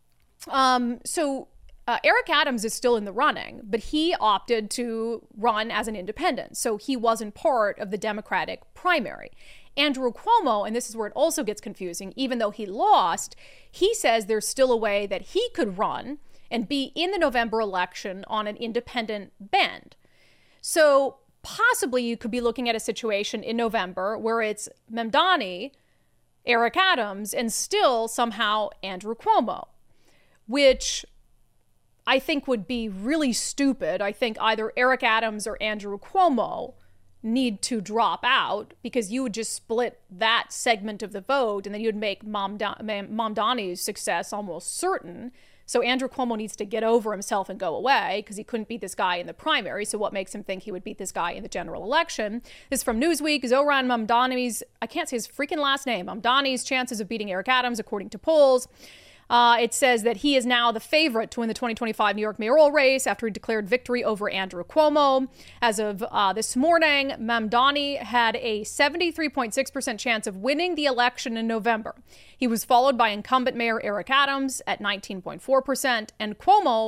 Eric Adams is still in the running, but he opted to run as an independent. So he wasn't part of the Democratic primary. Andrew Cuomo, and this is where it also gets confusing, even though he lost, he says there's still a way that he could run and be in the November election on an independent bend. So possibly you could be looking at a situation in November where it's Mamdani, Eric Adams, and still somehow Andrew Cuomo, which I think would be really stupid. I think either Eric Adams or Andrew Cuomo need to drop out, because you would just split that segment of the vote and then you'd make Mamdani's success almost certain. So Andrew Cuomo needs to get over himself and go away because he couldn't beat this guy in the primary. So what makes him think he would beat this guy in the general election? This is from Newsweek. Zohran Mamdani's, I can't say his freaking last name, Mamdani's chances of beating Eric Adams, according to polls. It says that he is now the favorite to win the 2025 New York mayoral race after he declared victory over Andrew Cuomo. As of this morning, Mamdani had a 73.6% chance of winning the election in November. He was followed by incumbent Mayor Eric Adams at 19.4% and Cuomo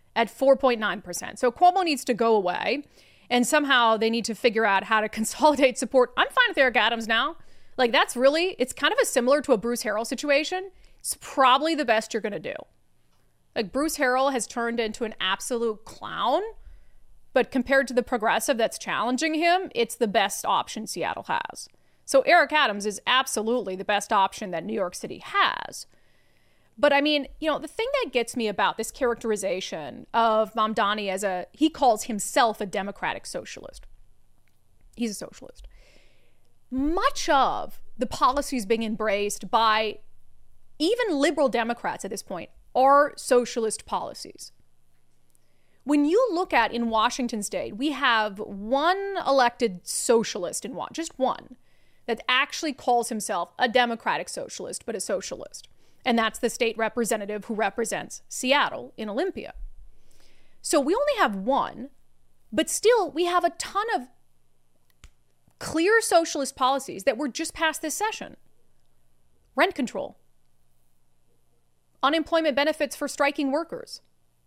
at 4.9%. So Cuomo needs to go away, and somehow they need to figure out how to consolidate support. I'm fine with Eric Adams now. Like, that's really, it's kind of similar to a Bruce Harrell situation. It's probably the best you're going to do. Like, Bruce Harrell has turned into an absolute clown, but compared to the progressive that's challenging him, it's the best option Seattle has. So Eric Adams is absolutely the best option that New York City has. But I mean, you know, the thing that gets me about this characterization of Mamdani as he calls himself a democratic socialist. He's a socialist. Much of the policies being embraced by even liberal Democrats at this point are socialist policies. When you look at in Washington state, we have one elected socialist in just one, that actually calls himself a democratic socialist, but a socialist. And that's the state representative who represents Seattle in Olympia. So we only have one, but still we have a ton of clear socialist policies that were just passed this session. Rent control. Unemployment benefits for striking workers.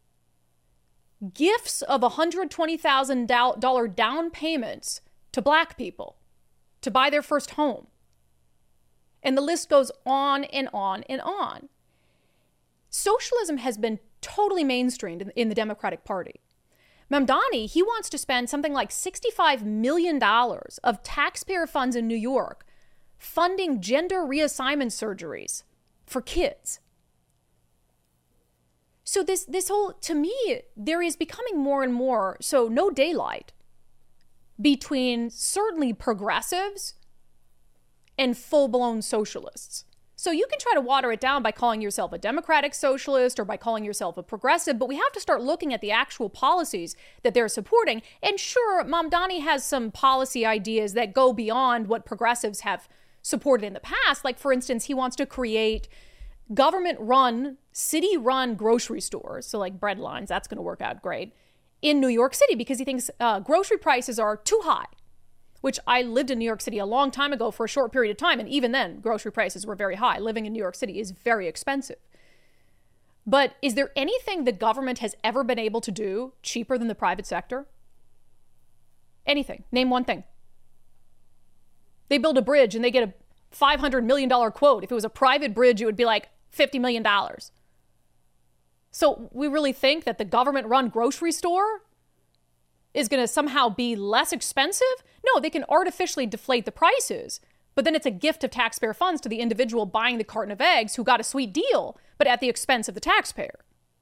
Gifts of $120,000 down payments to Black people to buy their first home. And the list goes on and on and on. Socialism has been totally mainstreamed in the Democratic Party. Mamdani, he wants to spend something like $65 million of taxpayer funds in New York funding gender reassignment surgeries for kids. So this whole, to me, there is becoming more and more, so no daylight between certainly progressives and full-blown socialists. So you can try to water it down by calling yourself a democratic socialist or by calling yourself a progressive, but we have to start looking at the actual policies that they're supporting. And sure, Mamdani has some policy ideas that go beyond what progressives have supported in the past. Like, for instance, he wants to create government-run, city-run grocery stores, so like bread lines, that's going to work out great, in New York City because he thinks grocery prices are too high. Which I lived in New York City a long time ago for a short period of time. And even then, grocery prices were very high. Living in New York City is very expensive. But is there anything the government has ever been able to do cheaper than the private sector? Anything. Name one thing. They build a bridge and they get a $500 million quote. If it was a private bridge, it would be like $50 million. So we really think that the government-run grocery store is going to somehow be less expensive? No, they can artificially deflate the prices, but then it's a gift of taxpayer funds to the individual buying the carton of eggs who got a sweet deal, but at the expense of the taxpayer.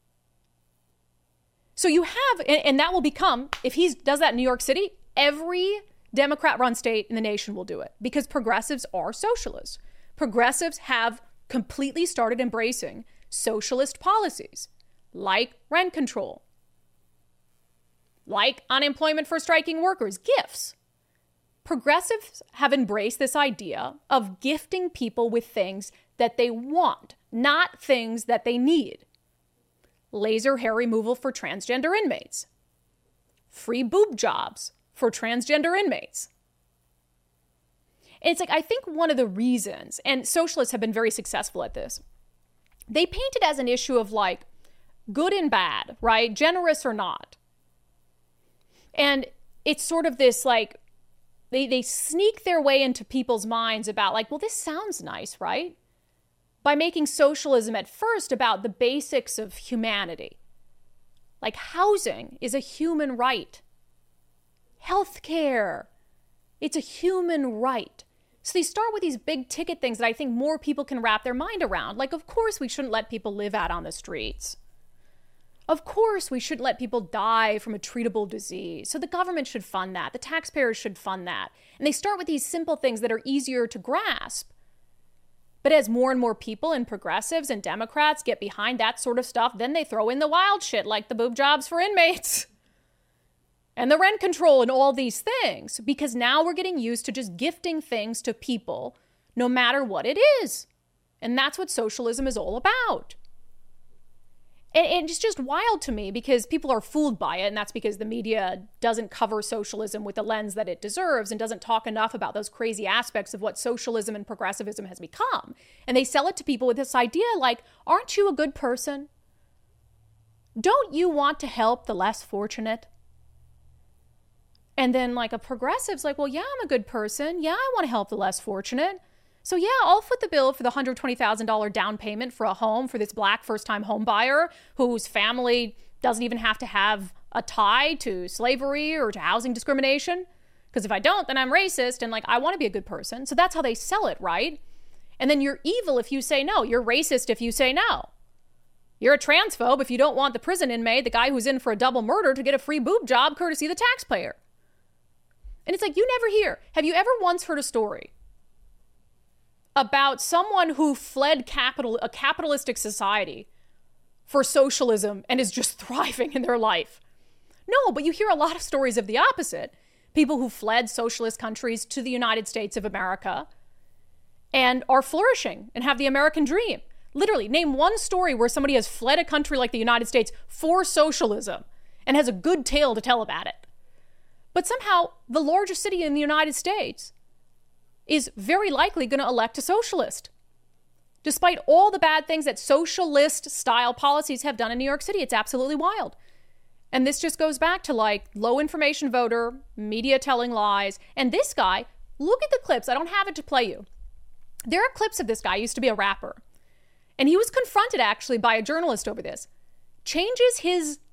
So you have, and that will become, if he does that in New York City, every Democrat-run state in the nation will do it because progressives are socialists. Progressives have completely started embracing socialist policies like rent control, like unemployment for striking workers, gifts. Progressives have embraced this idea of gifting people with things that they want, not things that they need. Laser hair removal for transgender inmates. Free boob jobs for transgender inmates. And it's like, I think one of the reasons, and socialists have been very successful at this, they paint it as an issue of like good and bad, right? Generous or not. And it's sort of this like, they sneak their way into people's minds about like, well, this sounds nice, right? By making socialism at first about the basics of humanity. Like housing is a human right. Healthcare, it's a human right. So they start with these big ticket things that I think more people can wrap their mind around. Like, of course, we shouldn't let people live out on the streets. Of course, we shouldn't let people die from a treatable disease. So the government should fund that. The taxpayers should fund that. And they start with these simple things that are easier to grasp. But as more and more people and progressives and Democrats get behind that sort of stuff, then they throw in the wild shit like the boob jobs for inmates and the rent control and all these things. Because now we're getting used to just gifting things to people no matter what it is. And that's what socialism is all about. And it's just wild to me because people are fooled by it. And that's because the media doesn't cover socialism with the lens that it deserves and doesn't talk enough about those crazy aspects of what socialism and progressivism has become. And they sell it to people with this idea like, aren't you a good person? don't you want to help the less fortunate? And then like a progressive's like, well, yeah, I'm a good person. Yeah, I want to help the less fortunate. So yeah, I'll foot the bill for the $120,000 down payment for a home for this Black first-time home buyer whose family doesn't even have to have a tie to slavery or to housing discrimination. Because if I don't, then I'm racist and like I want to be a good person. So that's how they sell it, right? And then you're evil if you say no. You're racist if you say no. You're a transphobe if you don't want the prison inmate, the guy who's in for a double murder, to get a free boob job courtesy of the taxpayer. And it's like, you never hear. Have you ever once heard a story about someone who fled a capitalistic society for socialism and is just thriving in their life? No, but you hear a lot of stories of the opposite. People who fled socialist countries to the United States of America and are flourishing and have the American dream. Literally, name one story where somebody has fled a country like the United States for socialism and has a good tale to tell about it. But somehow, the largest city in the United States is very likely going to elect a socialist. Despite all the bad things that socialist-style policies have done in New York City, it's absolutely wild. And this just goes back to like low information voter, media telling lies. And this guy, look at the clips. I don't have it to play you. There are clips of this guy. He used to be a rapper. And he was confronted actually by a journalist over this. Changes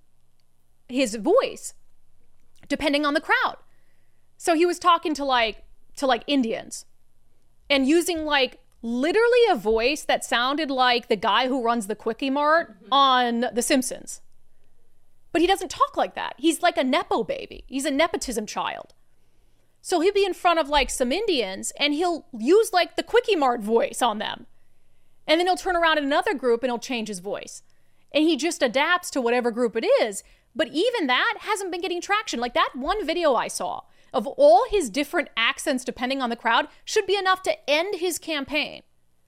his voice depending on the crowd. So he was talking to like Indians and using like literally a voice that sounded like the guy who runs the Quickie Mart on The Simpsons. But he doesn't talk like that. He's like a Nepo baby. He's a nepotism child. So he'll be in front of like some Indians and he'll use like the Quickie Mart voice on them. And then he'll turn around in another group and he'll change his voice. And he just adapts to whatever group it is. But even that hasn't been getting traction. Like that one video I saw of all his different accents depending on the crowd should be enough to end his campaign.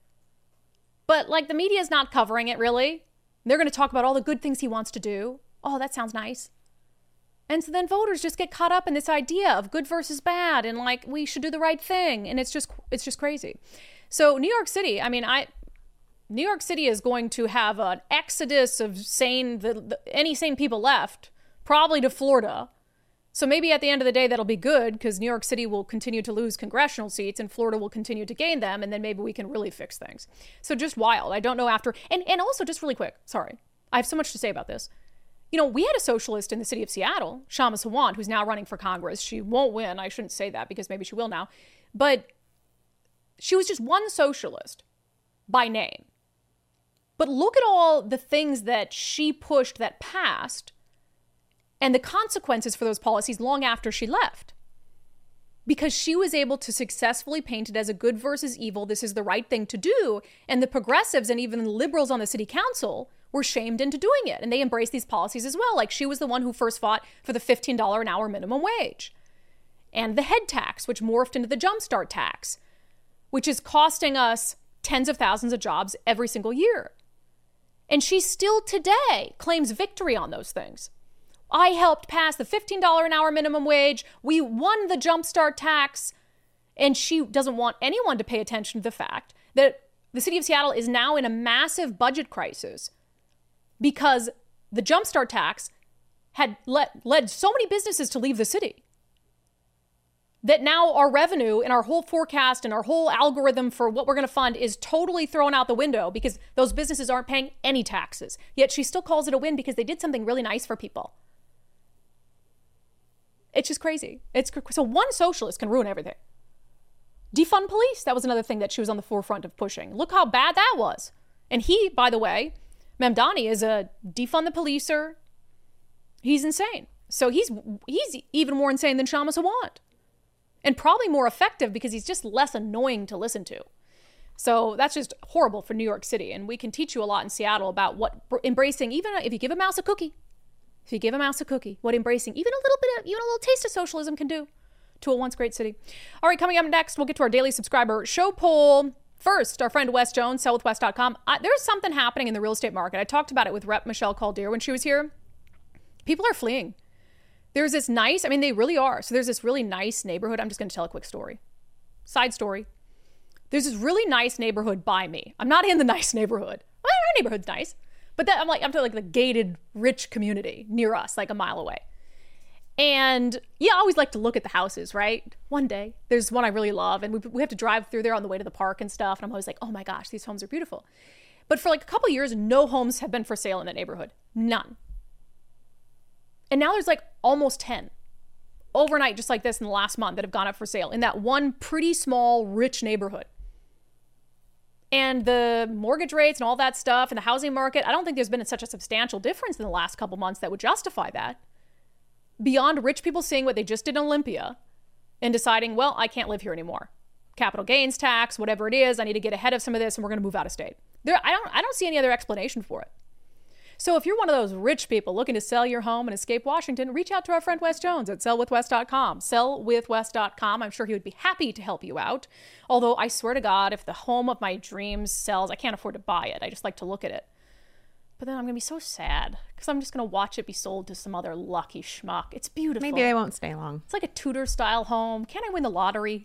But like the media is not covering it really. They're going to talk about all the good things he wants to do. Oh, that sounds nice. And so then voters just get caught up in this idea of good versus bad and like we should do the right thing. And it's just crazy. So New York City, New York City is going to have an exodus of any sane people left, probably to Florida. So maybe at the end of the day, that'll be good because New York City will continue to lose congressional seats and Florida will continue to gain them. And then maybe we can really fix things. So just wild. I don't know after. And also just really quick. Sorry. I have so much to say about this. You know, we had a socialist in the city of Seattle, Kshama Sawant, who's now running for Congress. She won't win. I shouldn't say that because maybe she will now. But she was just one socialist by name. But look at all the things that she pushed that passed and the consequences for those policies long after she left. Because she was able to successfully paint it as a good versus evil, this is the right thing to do. And the progressives and even the liberals on the city council were shamed into doing it. And they embraced these policies as well. Like she was the one who first fought for the $15 an hour minimum wage. And the head tax, which morphed into the jumpstart tax, which is costing us tens of thousands of jobs every single year. And she still today claims victory on those things. I helped pass the $15 an hour minimum wage. We won the jumpstart tax. And she doesn't want anyone to pay attention to the fact that the city of Seattle is now in a massive budget crisis because the jumpstart tax had led so many businesses to leave the city that now our revenue and our whole forecast and our whole algorithm for what we're going to fund is totally thrown out the window because those businesses aren't paying any taxes. Yet she still calls it a win because they did something really nice for people. It's just crazy. So one socialist can ruin everything. Defund police. That was another thing that she was on the forefront of pushing. Look how bad that was. And he, by the way, Mamdani is a defund the policer. He's insane. So he's even more insane than Kshama Sawant. And probably more effective because he's just less annoying to listen to. So that's just horrible for New York City. And we can teach you a lot in Seattle about what embracing, even if you give a mouse a cookie, what embracing even a little taste of socialism can do to a once great city. All right, coming up next, we'll get to our daily subscriber show poll. First, our friend Wes Jones, sellwithwes.com. There's something happening in the real estate market. I talked about it with Rep. Michelle Caldeer when she was here. People are fleeing. There's this nice, they really are. So there's this really nice neighborhood. I'm just going to tell a quick story. Side story. There's this really nice neighborhood by me. I'm not in the nice neighborhood. Well, our neighborhood's nice. But that I'm to like the gated rich community near us, like a mile away. And yeah, I always like to look at the houses, right? One day, there's one I really love, and we have to drive through there on the way to the park and stuff. And I'm always like, oh my gosh, these homes are beautiful. But for like a couple of years, no homes have been for sale in that neighborhood. None. And now there's like almost 10 overnight, just like this in the last month, that have gone up for sale in that one pretty small, rich neighborhood. And the mortgage rates and all that stuff and the housing market, I don't think there's been such a substantial difference in the last couple months that would justify that. Beyond rich people seeing what they just did in Olympia and deciding, well, I can't live here anymore. Capital gains tax, whatever it is, I need to get ahead of some of this and we're going to move out of state. I don't see any other explanation for it. So if you're one of those rich people looking to sell your home and escape Washington, reach out to our friend Wes Jones at sellwithwes.com. Sellwithwes.com. I'm sure he would be happy to help you out. Although I swear to God, if the home of my dreams sells, I can't afford to buy it. I just like to look at it. But then I'm going to be so sad because I'm just going to watch it be sold to some other lucky schmuck. It's beautiful. Maybe they won't stay long. It's like a Tudor-style home. Can I win the lottery?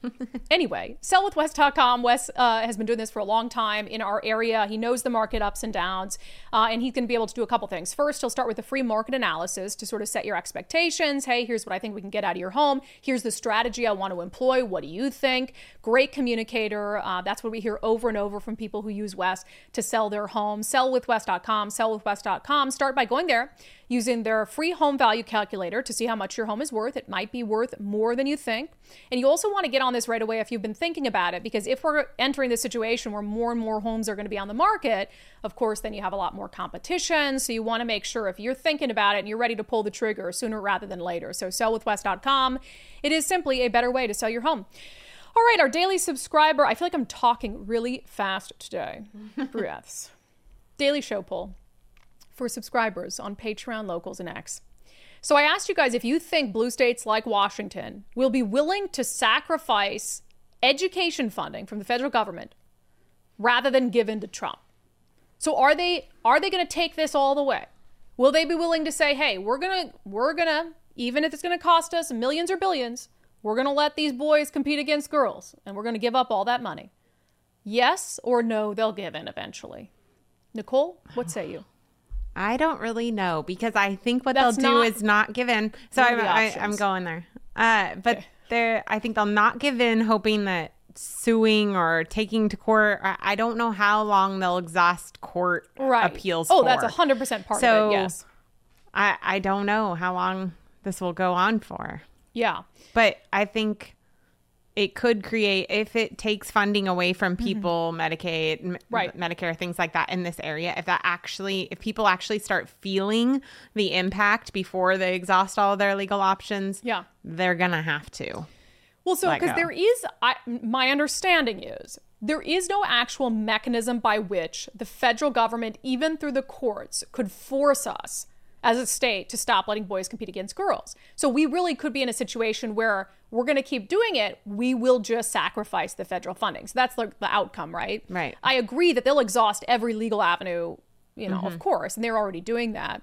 Anyway, sellwithwes.com. Wes has been doing this for a long time in our area. He knows the market ups and downs, and he's going to be able to do a couple things. First, he'll start with a free market analysis to sort of set your expectations. Hey, here's what I think we can get out of your home. Here's the strategy I want to employ. What do you think? Great communicator. That's what we hear over and over from people who use Wes to sell their home. Sellwithwes.com. Sellwithwes.com. Start by going there, using their free home value calculator to see how much your home is worth. It might be worth more than you think. And you also want to get on this right away if you've been thinking about it, because if we're entering this situation where more and more homes are going to be on the market, of course, then you have a lot more competition. So you want to make sure if you're thinking about it and you're ready to pull the trigger sooner rather than later. So sellwithwes.com. It is simply a better way to sell your home. All right, our daily subscriber. I feel like I'm talking really fast today. Breaths. Daily show poll for subscribers on Patreon, Locals, and X. So I asked you guys if you think blue states like Washington will be willing to sacrifice education funding from the federal government rather than give in to Trump. So are they going to take this all the way? Will they be willing to say, hey, we're gonna, even if it's going to cost us millions or billions, we're going to let these boys compete against girls and we're going to give up all that money? Yes or no, they'll give in eventually. Nicole, what say you? I don't really know, because I think what they'll do is not give in. So I'm going there. But I think they'll not give in, hoping that suing or taking to court, I don't know how long they'll exhaust court appeals for. That's 100% part of it, yes. I don't know how long this will go on for. Yeah. But I think it could create, if it takes funding away from people, Medicaid, Medicare, things like that in this area, if people actually start feeling the impact before they exhaust all of their legal options, they're going to have to. Well, so because there is, my understanding is, there is no actual mechanism by which the federal government, even through the courts, could force us as a state to stop letting boys compete against girls. So we really could be in a situation where we're going to keep doing it. We will just sacrifice the federal funding. So that's the outcome, right? Right. I agree that they'll exhaust every legal avenue, of course, and they're already doing that.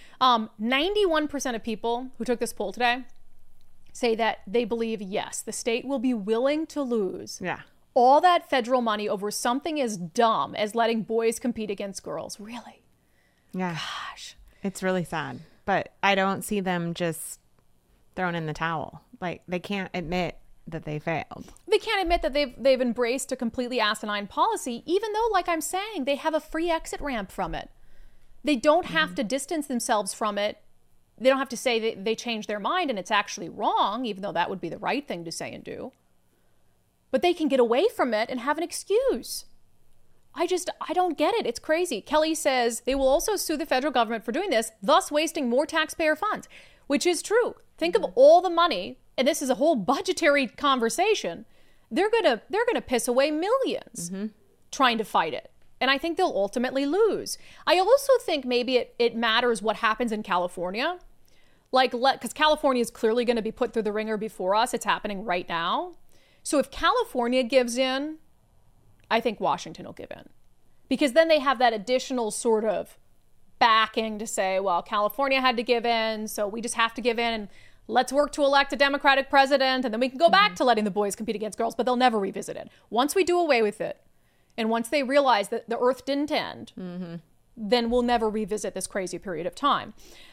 91% of people who took this poll today say that they believe, yes, the state will be willing to lose all that federal money over something as dumb as letting boys compete against girls. Really? Yeah. Gosh. It's really sad, but I don't see them just thrown in the towel. Like, they can't admit that they failed. They can't admit that they've embraced a completely asinine policy, even though, like I'm saying, they have a free exit ramp from it. They don't have to distance themselves from it. They don't have to say that they changed their mind and it's actually wrong, even though that would be the right thing to say and do. But they can get away from it and have an excuse. I don't get it. It's crazy. Kelly says they will also sue the federal government for doing this, thus wasting more taxpayer funds, which is true. Think of all the money, and this is a whole budgetary conversation. They're gonna piss away millions trying to fight it. And I think they'll ultimately lose. I also think maybe it matters what happens in California. Because California is clearly going to be put through the ringer before us. It's happening right now. So if California gives in, I think Washington will give in, because then they have that additional sort of backing to say, well, California had to give in, so we just have to give in and let's work to elect a Democratic president, and then we can go back to letting the boys compete against girls, but they'll never revisit it. Once we do away with it, and once they realize that the earth didn't end, then we'll never revisit this crazy period of time.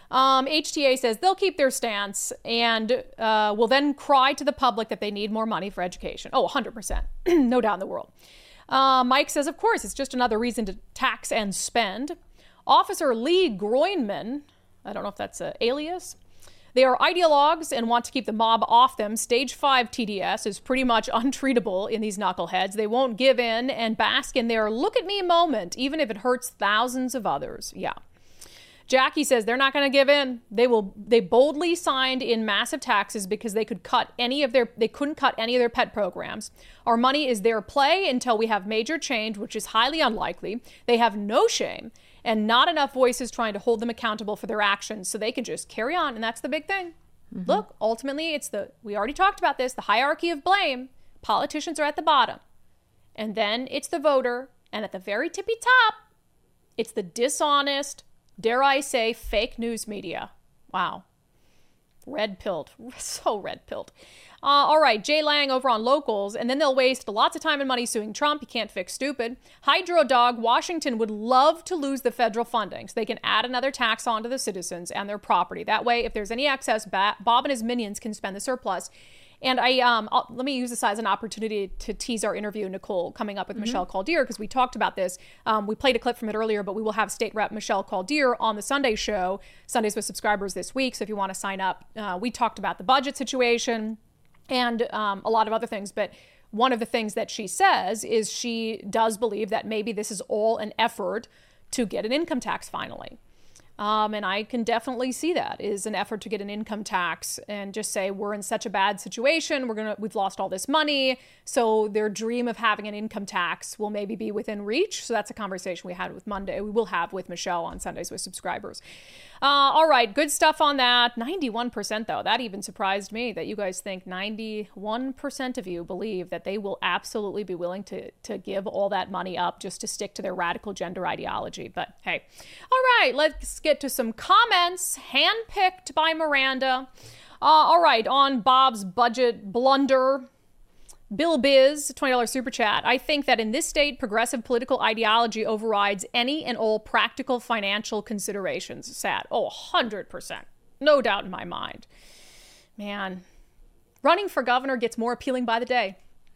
HTA says they'll keep their stance and will then cry to the public that they need more money for education. Oh, 100%. No doubt in the world. Mike says, of course, it's just another reason to tax and spend. Officer Lee Groinman, I don't know if that's an alias. They are ideologues and want to keep the mob off them. Stage 5 TDS is pretty much untreatable in these knuckleheads. They won't give in and bask in their look at me moment, even if it hurts thousands of others. Yeah. Jackie says they're not going to give in. They boldly signed in massive taxes because they couldn't cut any of their pet programs. Our money is their play until we have major change, which is highly unlikely. They have no shame and not enough voices trying to hold them accountable for their actions, so they can just carry on. And that's the big thing. Mm-hmm. Look, ultimately, we already talked about this, the hierarchy of blame. Politicians are at the bottom. And then it's the voter. And at the very tippy top, it's the dishonest, dare I say, fake news media. Wow. Red-pilled. So red-pilled. All right, Jay Lang over on Locals, and then they'll waste lots of time and money suing Trump. You can't fix stupid. Hydro Dog, Washington would love to lose the federal funding so they can add another tax onto the citizens and their property. That way, if there's any excess, Bob and his minions can spend the surplus. And let me use this as an opportunity to tease our interview, Nicole, coming up with Michelle Caldier, because we talked about this. We played a clip from it earlier, but we will have State Rep Michelle Caldier on the Sunday show, Sundays with Subscribers this week. So if you want to sign up, we talked about the budget situation and a lot of other things. But one of the things that she says is she does believe that maybe this is all an effort to get an income tax finally. And I can definitely see that is an effort to get an income tax and just say we're in such a bad situation. We've lost all this money. So their dream of having an income tax will maybe be within reach. So that's a conversation we will have with Michelle on Sundays with Subscribers. All right. Good stuff on that. 91% though. That even surprised me that you guys think 91% of you believe that they will absolutely be willing to give all that money up just to stick to their radical gender ideology. But hey, all right, let's get to some comments handpicked by Miranda. All right, on Bob's budget blunder. Bill Biz, $20 super chat. I think that in this state, progressive political ideology overrides any and all practical financial considerations. Sad. Oh, 100%. No doubt in my mind. Man, running for governor gets more appealing by the day.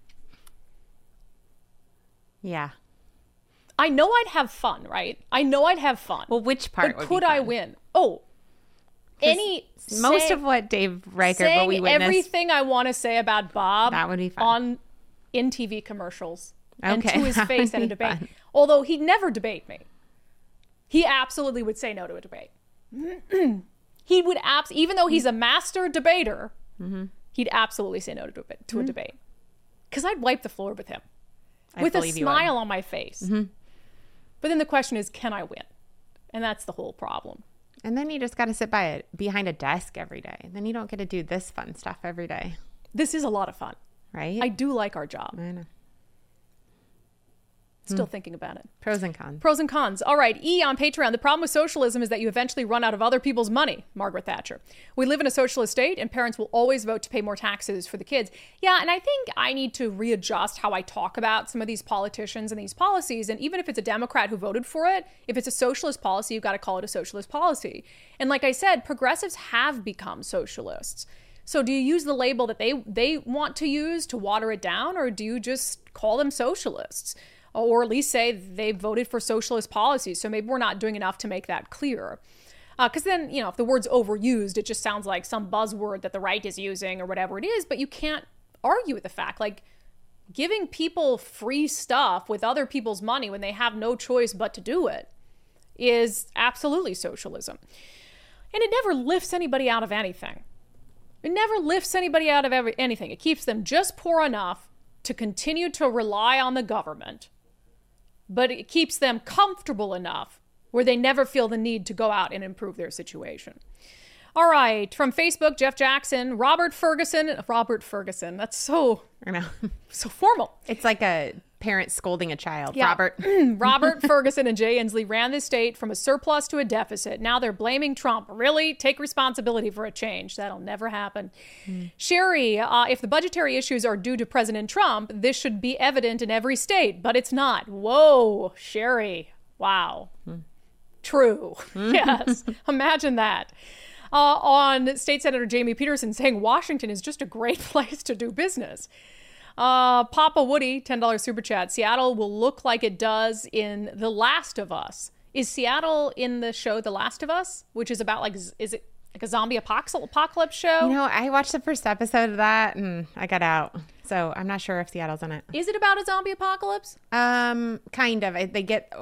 Yeah. I know I'd have fun, right? I know I'd have fun. Well, which part but would could be fun? I win? Oh, most of what Dave Reichert, what we witnessed, everything I want to say about Bob, that would be fun. in TV commercials and to his face at a debate. Fun. Although he'd never debate me, he absolutely would say no to a debate. He would even though he's a master debater, he'd absolutely say no to a debate because I'd wipe the floor with him with a smile on my face. But then the question is, can I win? And that's the whole problem. And then you just got to sit behind a desk every day. Then you don't get to do this fun stuff every day. This is a lot of fun. Right? I do like our job. I know. Still thinking about it. Pros and cons. Pros and cons. All right. E on Patreon. The problem with socialism is that you eventually run out of other people's money. Margaret Thatcher. We live in a socialist state and parents will always vote to pay more taxes for the kids. Yeah. And I think I need to readjust how I talk about some of these politicians and these policies. And even if it's a Democrat who voted for it, if it's a socialist policy, you've got to call it a socialist policy. And like I said, progressives have become socialists. So do you use the label that they want to use to water it down, or do you just call them socialists? Or at least say they voted for socialist policies. So maybe we're not doing enough to make that clear. Because then, if the word's overused, it just sounds like some buzzword that the right is using or whatever it is. But you can't argue with the fact. Like, giving people free stuff with other people's money when they have no choice but to do it is absolutely socialism. And it never lifts anybody out of anything. It never lifts anybody out of anything. It keeps them just poor enough to continue to rely on the government. But it keeps them comfortable enough where they never feel the need to go out and improve their situation. All right, from Facebook, Jeff Jackson, Robert Ferguson. That's so formal. It's like a parent scolding a child. Yeah. Robert Ferguson and Jay Inslee ran the state from a surplus to a deficit. Now they're blaming Trump. Really? Take responsibility for a change. That'll never happen. Sherry, if the budgetary issues are due to President Trump, this should be evident in every state, but it's not. Whoa, Sherry. Wow. True. Yes. Imagine that. On State Senator Jamie Peterson saying Washington is just a great place to do business. Papa Woody, $10 super chat. Seattle will look like it does in The Last of Us. Is Seattle in the show The Last of Us, which is about is it like a zombie apocalypse show? You know, I watched the first episode of that and I got out. So I'm not sure if Seattle's in it. Is it about a zombie apocalypse? Kind of. They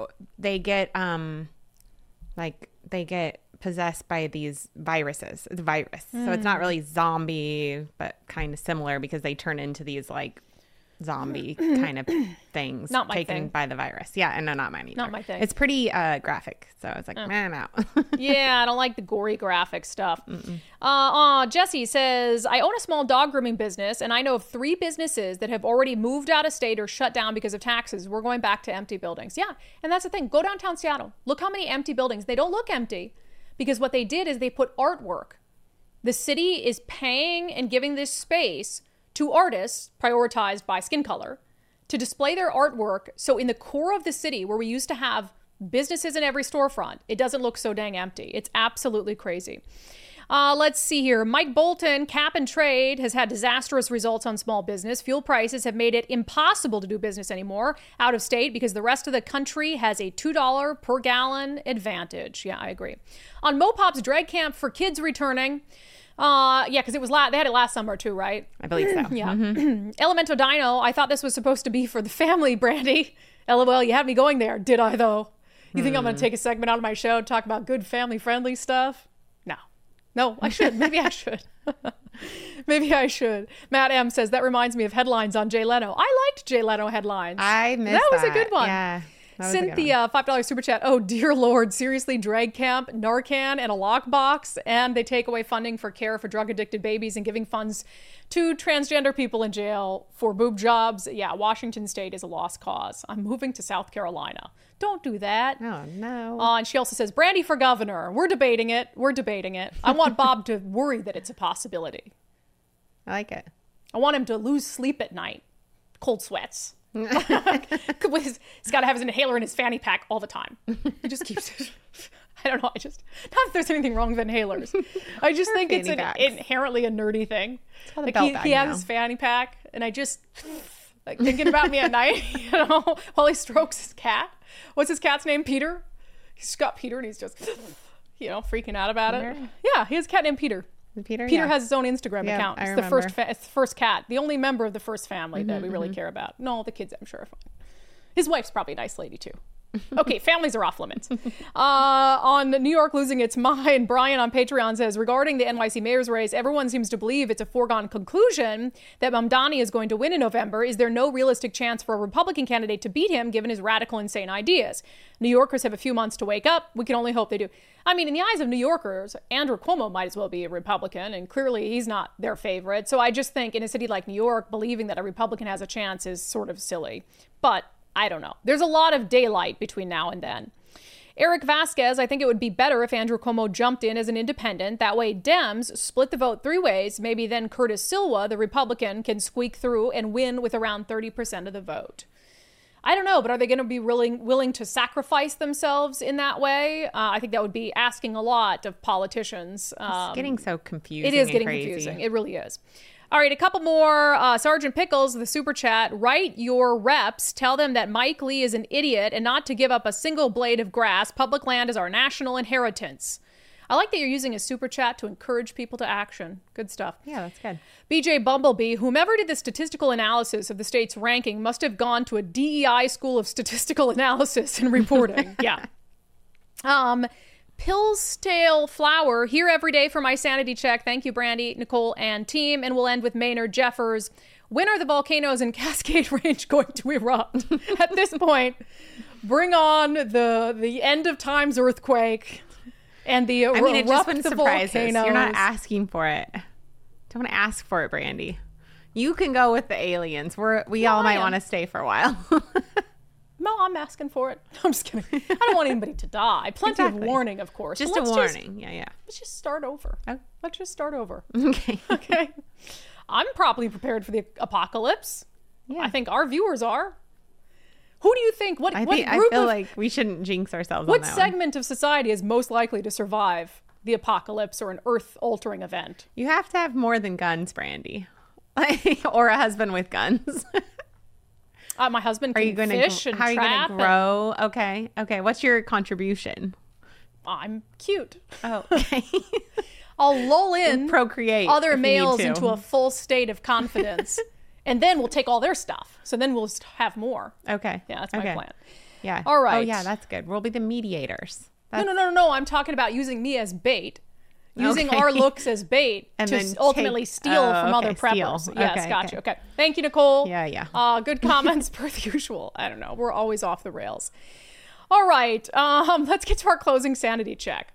get possessed by these viruses. It's a virus. So it's not really zombie, but kind of similar because they turn into these like zombie kind of things Not my taken thing. by the virus. Yeah, and no, not mine either. Not my thing. It's pretty graphic. So it's like, man, I'm out. Yeah, I don't like the gory graphic stuff. Jesse says, I own a small dog grooming business, and I know of 3 businesses that have already moved out of state or shut down because of taxes. We're going back to empty buildings. Yeah, and that's the thing. Go downtown Seattle. Look how many empty buildings. They don't look empty because what they did is they put artwork. The city is paying and giving this space to artists, prioritized by skin color, to display their artwork. So in the core of the city, where we used to have businesses in every storefront, it doesn't look so dang empty. It's absolutely crazy. Let's see here. Mike Bolton, cap and trade, has had disastrous results on small business. Fuel prices have made it impossible to do business anymore out of state because the rest of the country has a $2 per gallon advantage. Yeah, I agree. On Mopop's drag camp for kids returning. Yeah, because it was they had it last summer too, right? I believe so. Yeah. Elemento Dino, I thought this was supposed to be for the family, Brandy. LOL, you had me going there. Did I, though? You think I'm going to take a segment out of my show and talk about good family-friendly stuff? No, I should. Maybe I should. Maybe I should. Matt M says, that reminds me of headlines on Jay Leno. I liked Jay Leno headlines. I missed that. Was a good one. Yeah. Cynthia, $5 super chat. Oh, dear Lord. Seriously, drag camp, Narcan, and a lockbox. And they take away funding for care for drug-addicted babies and giving funds to transgender people in jail for boob jobs. Yeah, Washington State is a lost cause. I'm moving to South Carolina. Don't do that. Oh, no. And she also says, Brandy for governor. We're debating it. I want Bob to worry that it's a possibility. I like it. I want him to lose sleep at night. Cold sweats. He's got to have his inhaler in his fanny pack all the time. He just keeps it. I don't know. Not that there's anything wrong with inhalers. I just think it's inherently a nerdy thing. Like he has his fanny pack, and I just like thinking about me at night, while he strokes his cat. What's his cat's name? Peter. He's got Peter, and he's just, freaking out about it. Yeah, he has a cat named Peter. Peter has his own Instagram account. It's the first cat, the only member of the first family that we really care about. No, the kids, I'm sure, are fine. His wife's probably a nice lady too. Okay, families are off limits. On New York losing its mind, Brian on Patreon says, regarding the NYC mayor's race, everyone seems to believe it's a foregone conclusion that Mamdani is going to win in November. Is there no realistic chance for a Republican candidate to beat him, given his radical, insane ideas? New Yorkers have a few months to wake up. We can only hope they do. I mean, in the eyes of New Yorkers, Andrew Cuomo might as well be a Republican, and clearly he's not their favorite. So I just think in a city like New York, believing that a Republican has a chance is sort of silly. But I don't know. There's a lot of daylight between now and then. Eric Vasquez, I think it would be better if Andrew Cuomo jumped in as an independent. That way Dems split the vote 3 ways. Maybe then Curtis Silva, the Republican, can squeak through and win with around 30% of the vote. I don't know, but are they going to be willing to sacrifice themselves in that way? I think that would be asking a lot of politicians. It's getting so confusing. It is getting confusing. It really is. All right, a couple more. Sergeant Pickles, the super chat. Write your reps. Tell them that Mike Lee is an idiot and not to give up a single blade of grass. Public land is our national inheritance. I like that you're using a super chat to encourage people to action. Good stuff. Yeah, that's good. BJ Bumblebee, whomever did the statistical analysis of the state's ranking must have gone to a DEI school of statistical analysis and reporting. Yeah. Pillsdale Flower, here every day for my sanity check. Thank you, Brandy, Nicole, and team. And we'll end with Maynard Jeffers. When are the volcanoes in Cascade Range going to erupt? At this point, bring on the end of times earthquake and the it just wouldn't the surprise us. volcanoes. You're not asking for it. Don't want to ask for it, Brandy. You can go with the aliens. We all might want to stay for a while. No, I'm asking for it. I'm just kidding. I don't want anybody to die. Plenty of warning, of course. Just a warning. Yeah. Let's just start over. Oh. Let's just start over. Okay. Okay. I'm probably prepared for the apocalypse. Yeah. I think our viewers are. Who do you think? What I group feel of, like we shouldn't jinx ourselves what on that segment of society is most likely to survive the apocalypse or an earth-altering event? You have to have more than guns, Brandy. Or a husband with guns. My husband can fish and how are you trap. going to grow? Okay. What's your contribution? I'm cute. Oh, okay. I'll lull in Procreate other if you need males to. into a full state of confidence, and then we'll take all their stuff. So then we'll just have more. Okay. Yeah, that's my plan. Yeah. All right. Oh, yeah, that's good. We'll be the mediators. No. I'm talking about using me as bait. Using Okay. our looks as bait And to then ultimately steal from other steal. preppers. Yes, Okay, gotcha. Okay. Thank you, Nicole. Yeah. Good comments per the usual. I don't know. We're always off the rails. All right. Let's get to our closing sanity check.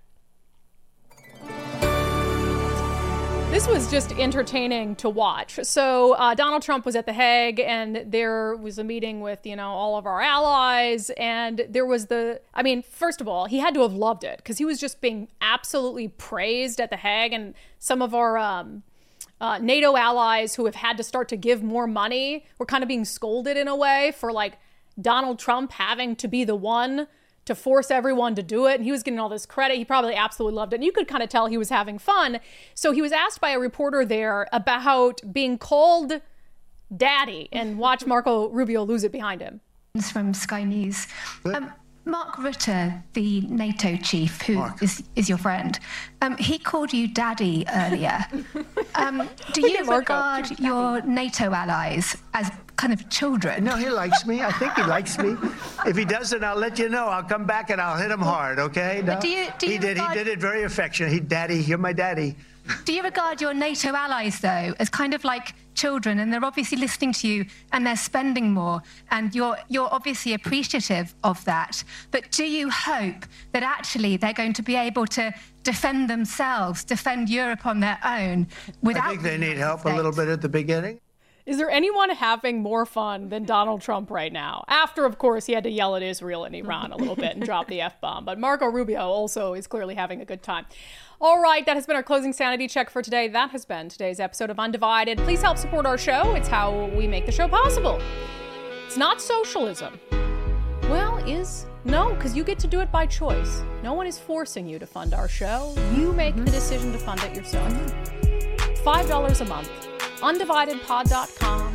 This was just entertaining to watch. So Donald Trump was at The Hague, and there was a meeting with, all of our allies. And there was first of all, he had to have loved it because he was just being absolutely praised at The Hague. And some of our NATO allies who have had to start to give more money were kind of being scolded in a way for like Donald Trump having to be the one to force everyone to do it. And he was getting all this credit. He probably absolutely loved it. And you could kind of tell he was having fun. So he was asked by a reporter there about being called daddy. And watch Marco Rubio lose it behind him. From Sky News. Mark Rutte, the NATO chief, who is your friend, he called you daddy earlier. Do you regard your NATO allies as kind of children? No, he likes me. I think he likes me. If he doesn't, I'll let you know. I'll come back and I'll hit him hard, okay? No? But He did it very affectionate. Daddy, you're my daddy. Do you regard your NATO allies, though, as kind of like children, and they're obviously listening to you and they're spending more, and you're obviously appreciative of that, but do you hope that actually they're going to be able to defend themselves, defend Europe on their own without... I think they need help a little bit at the beginning. Is there anyone having more fun than Donald Trump right now? After, of course, he had to yell at Israel and Iran a little bit and drop the F-bomb. But Marco Rubio also is clearly having a good time. All right, that has been our closing sanity check for today. That has been today's episode of Undivided. Please help support our show. It's how we make the show possible. It's not socialism. Well, no, because you get to do it by choice. No one is forcing you to fund our show. You make the decision to fund it yourself. $5 a month. UndividedPod.com,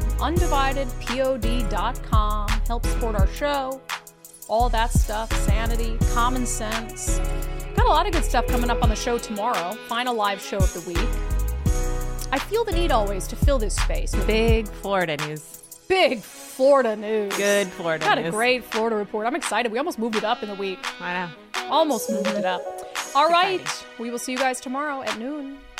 UndividedPod.com. Help support our show. All that stuff, sanity, common sense. Got a lot of good stuff coming up on the show tomorrow. Final live show of the week. I feel the need always to fill this space with Big Florida news. big Florida news. Good Florida Got news. a great Florida report. I'm excited. We almost moved it up in the week. I know. Almost moved it up. All right. We will see you guys tomorrow at noon.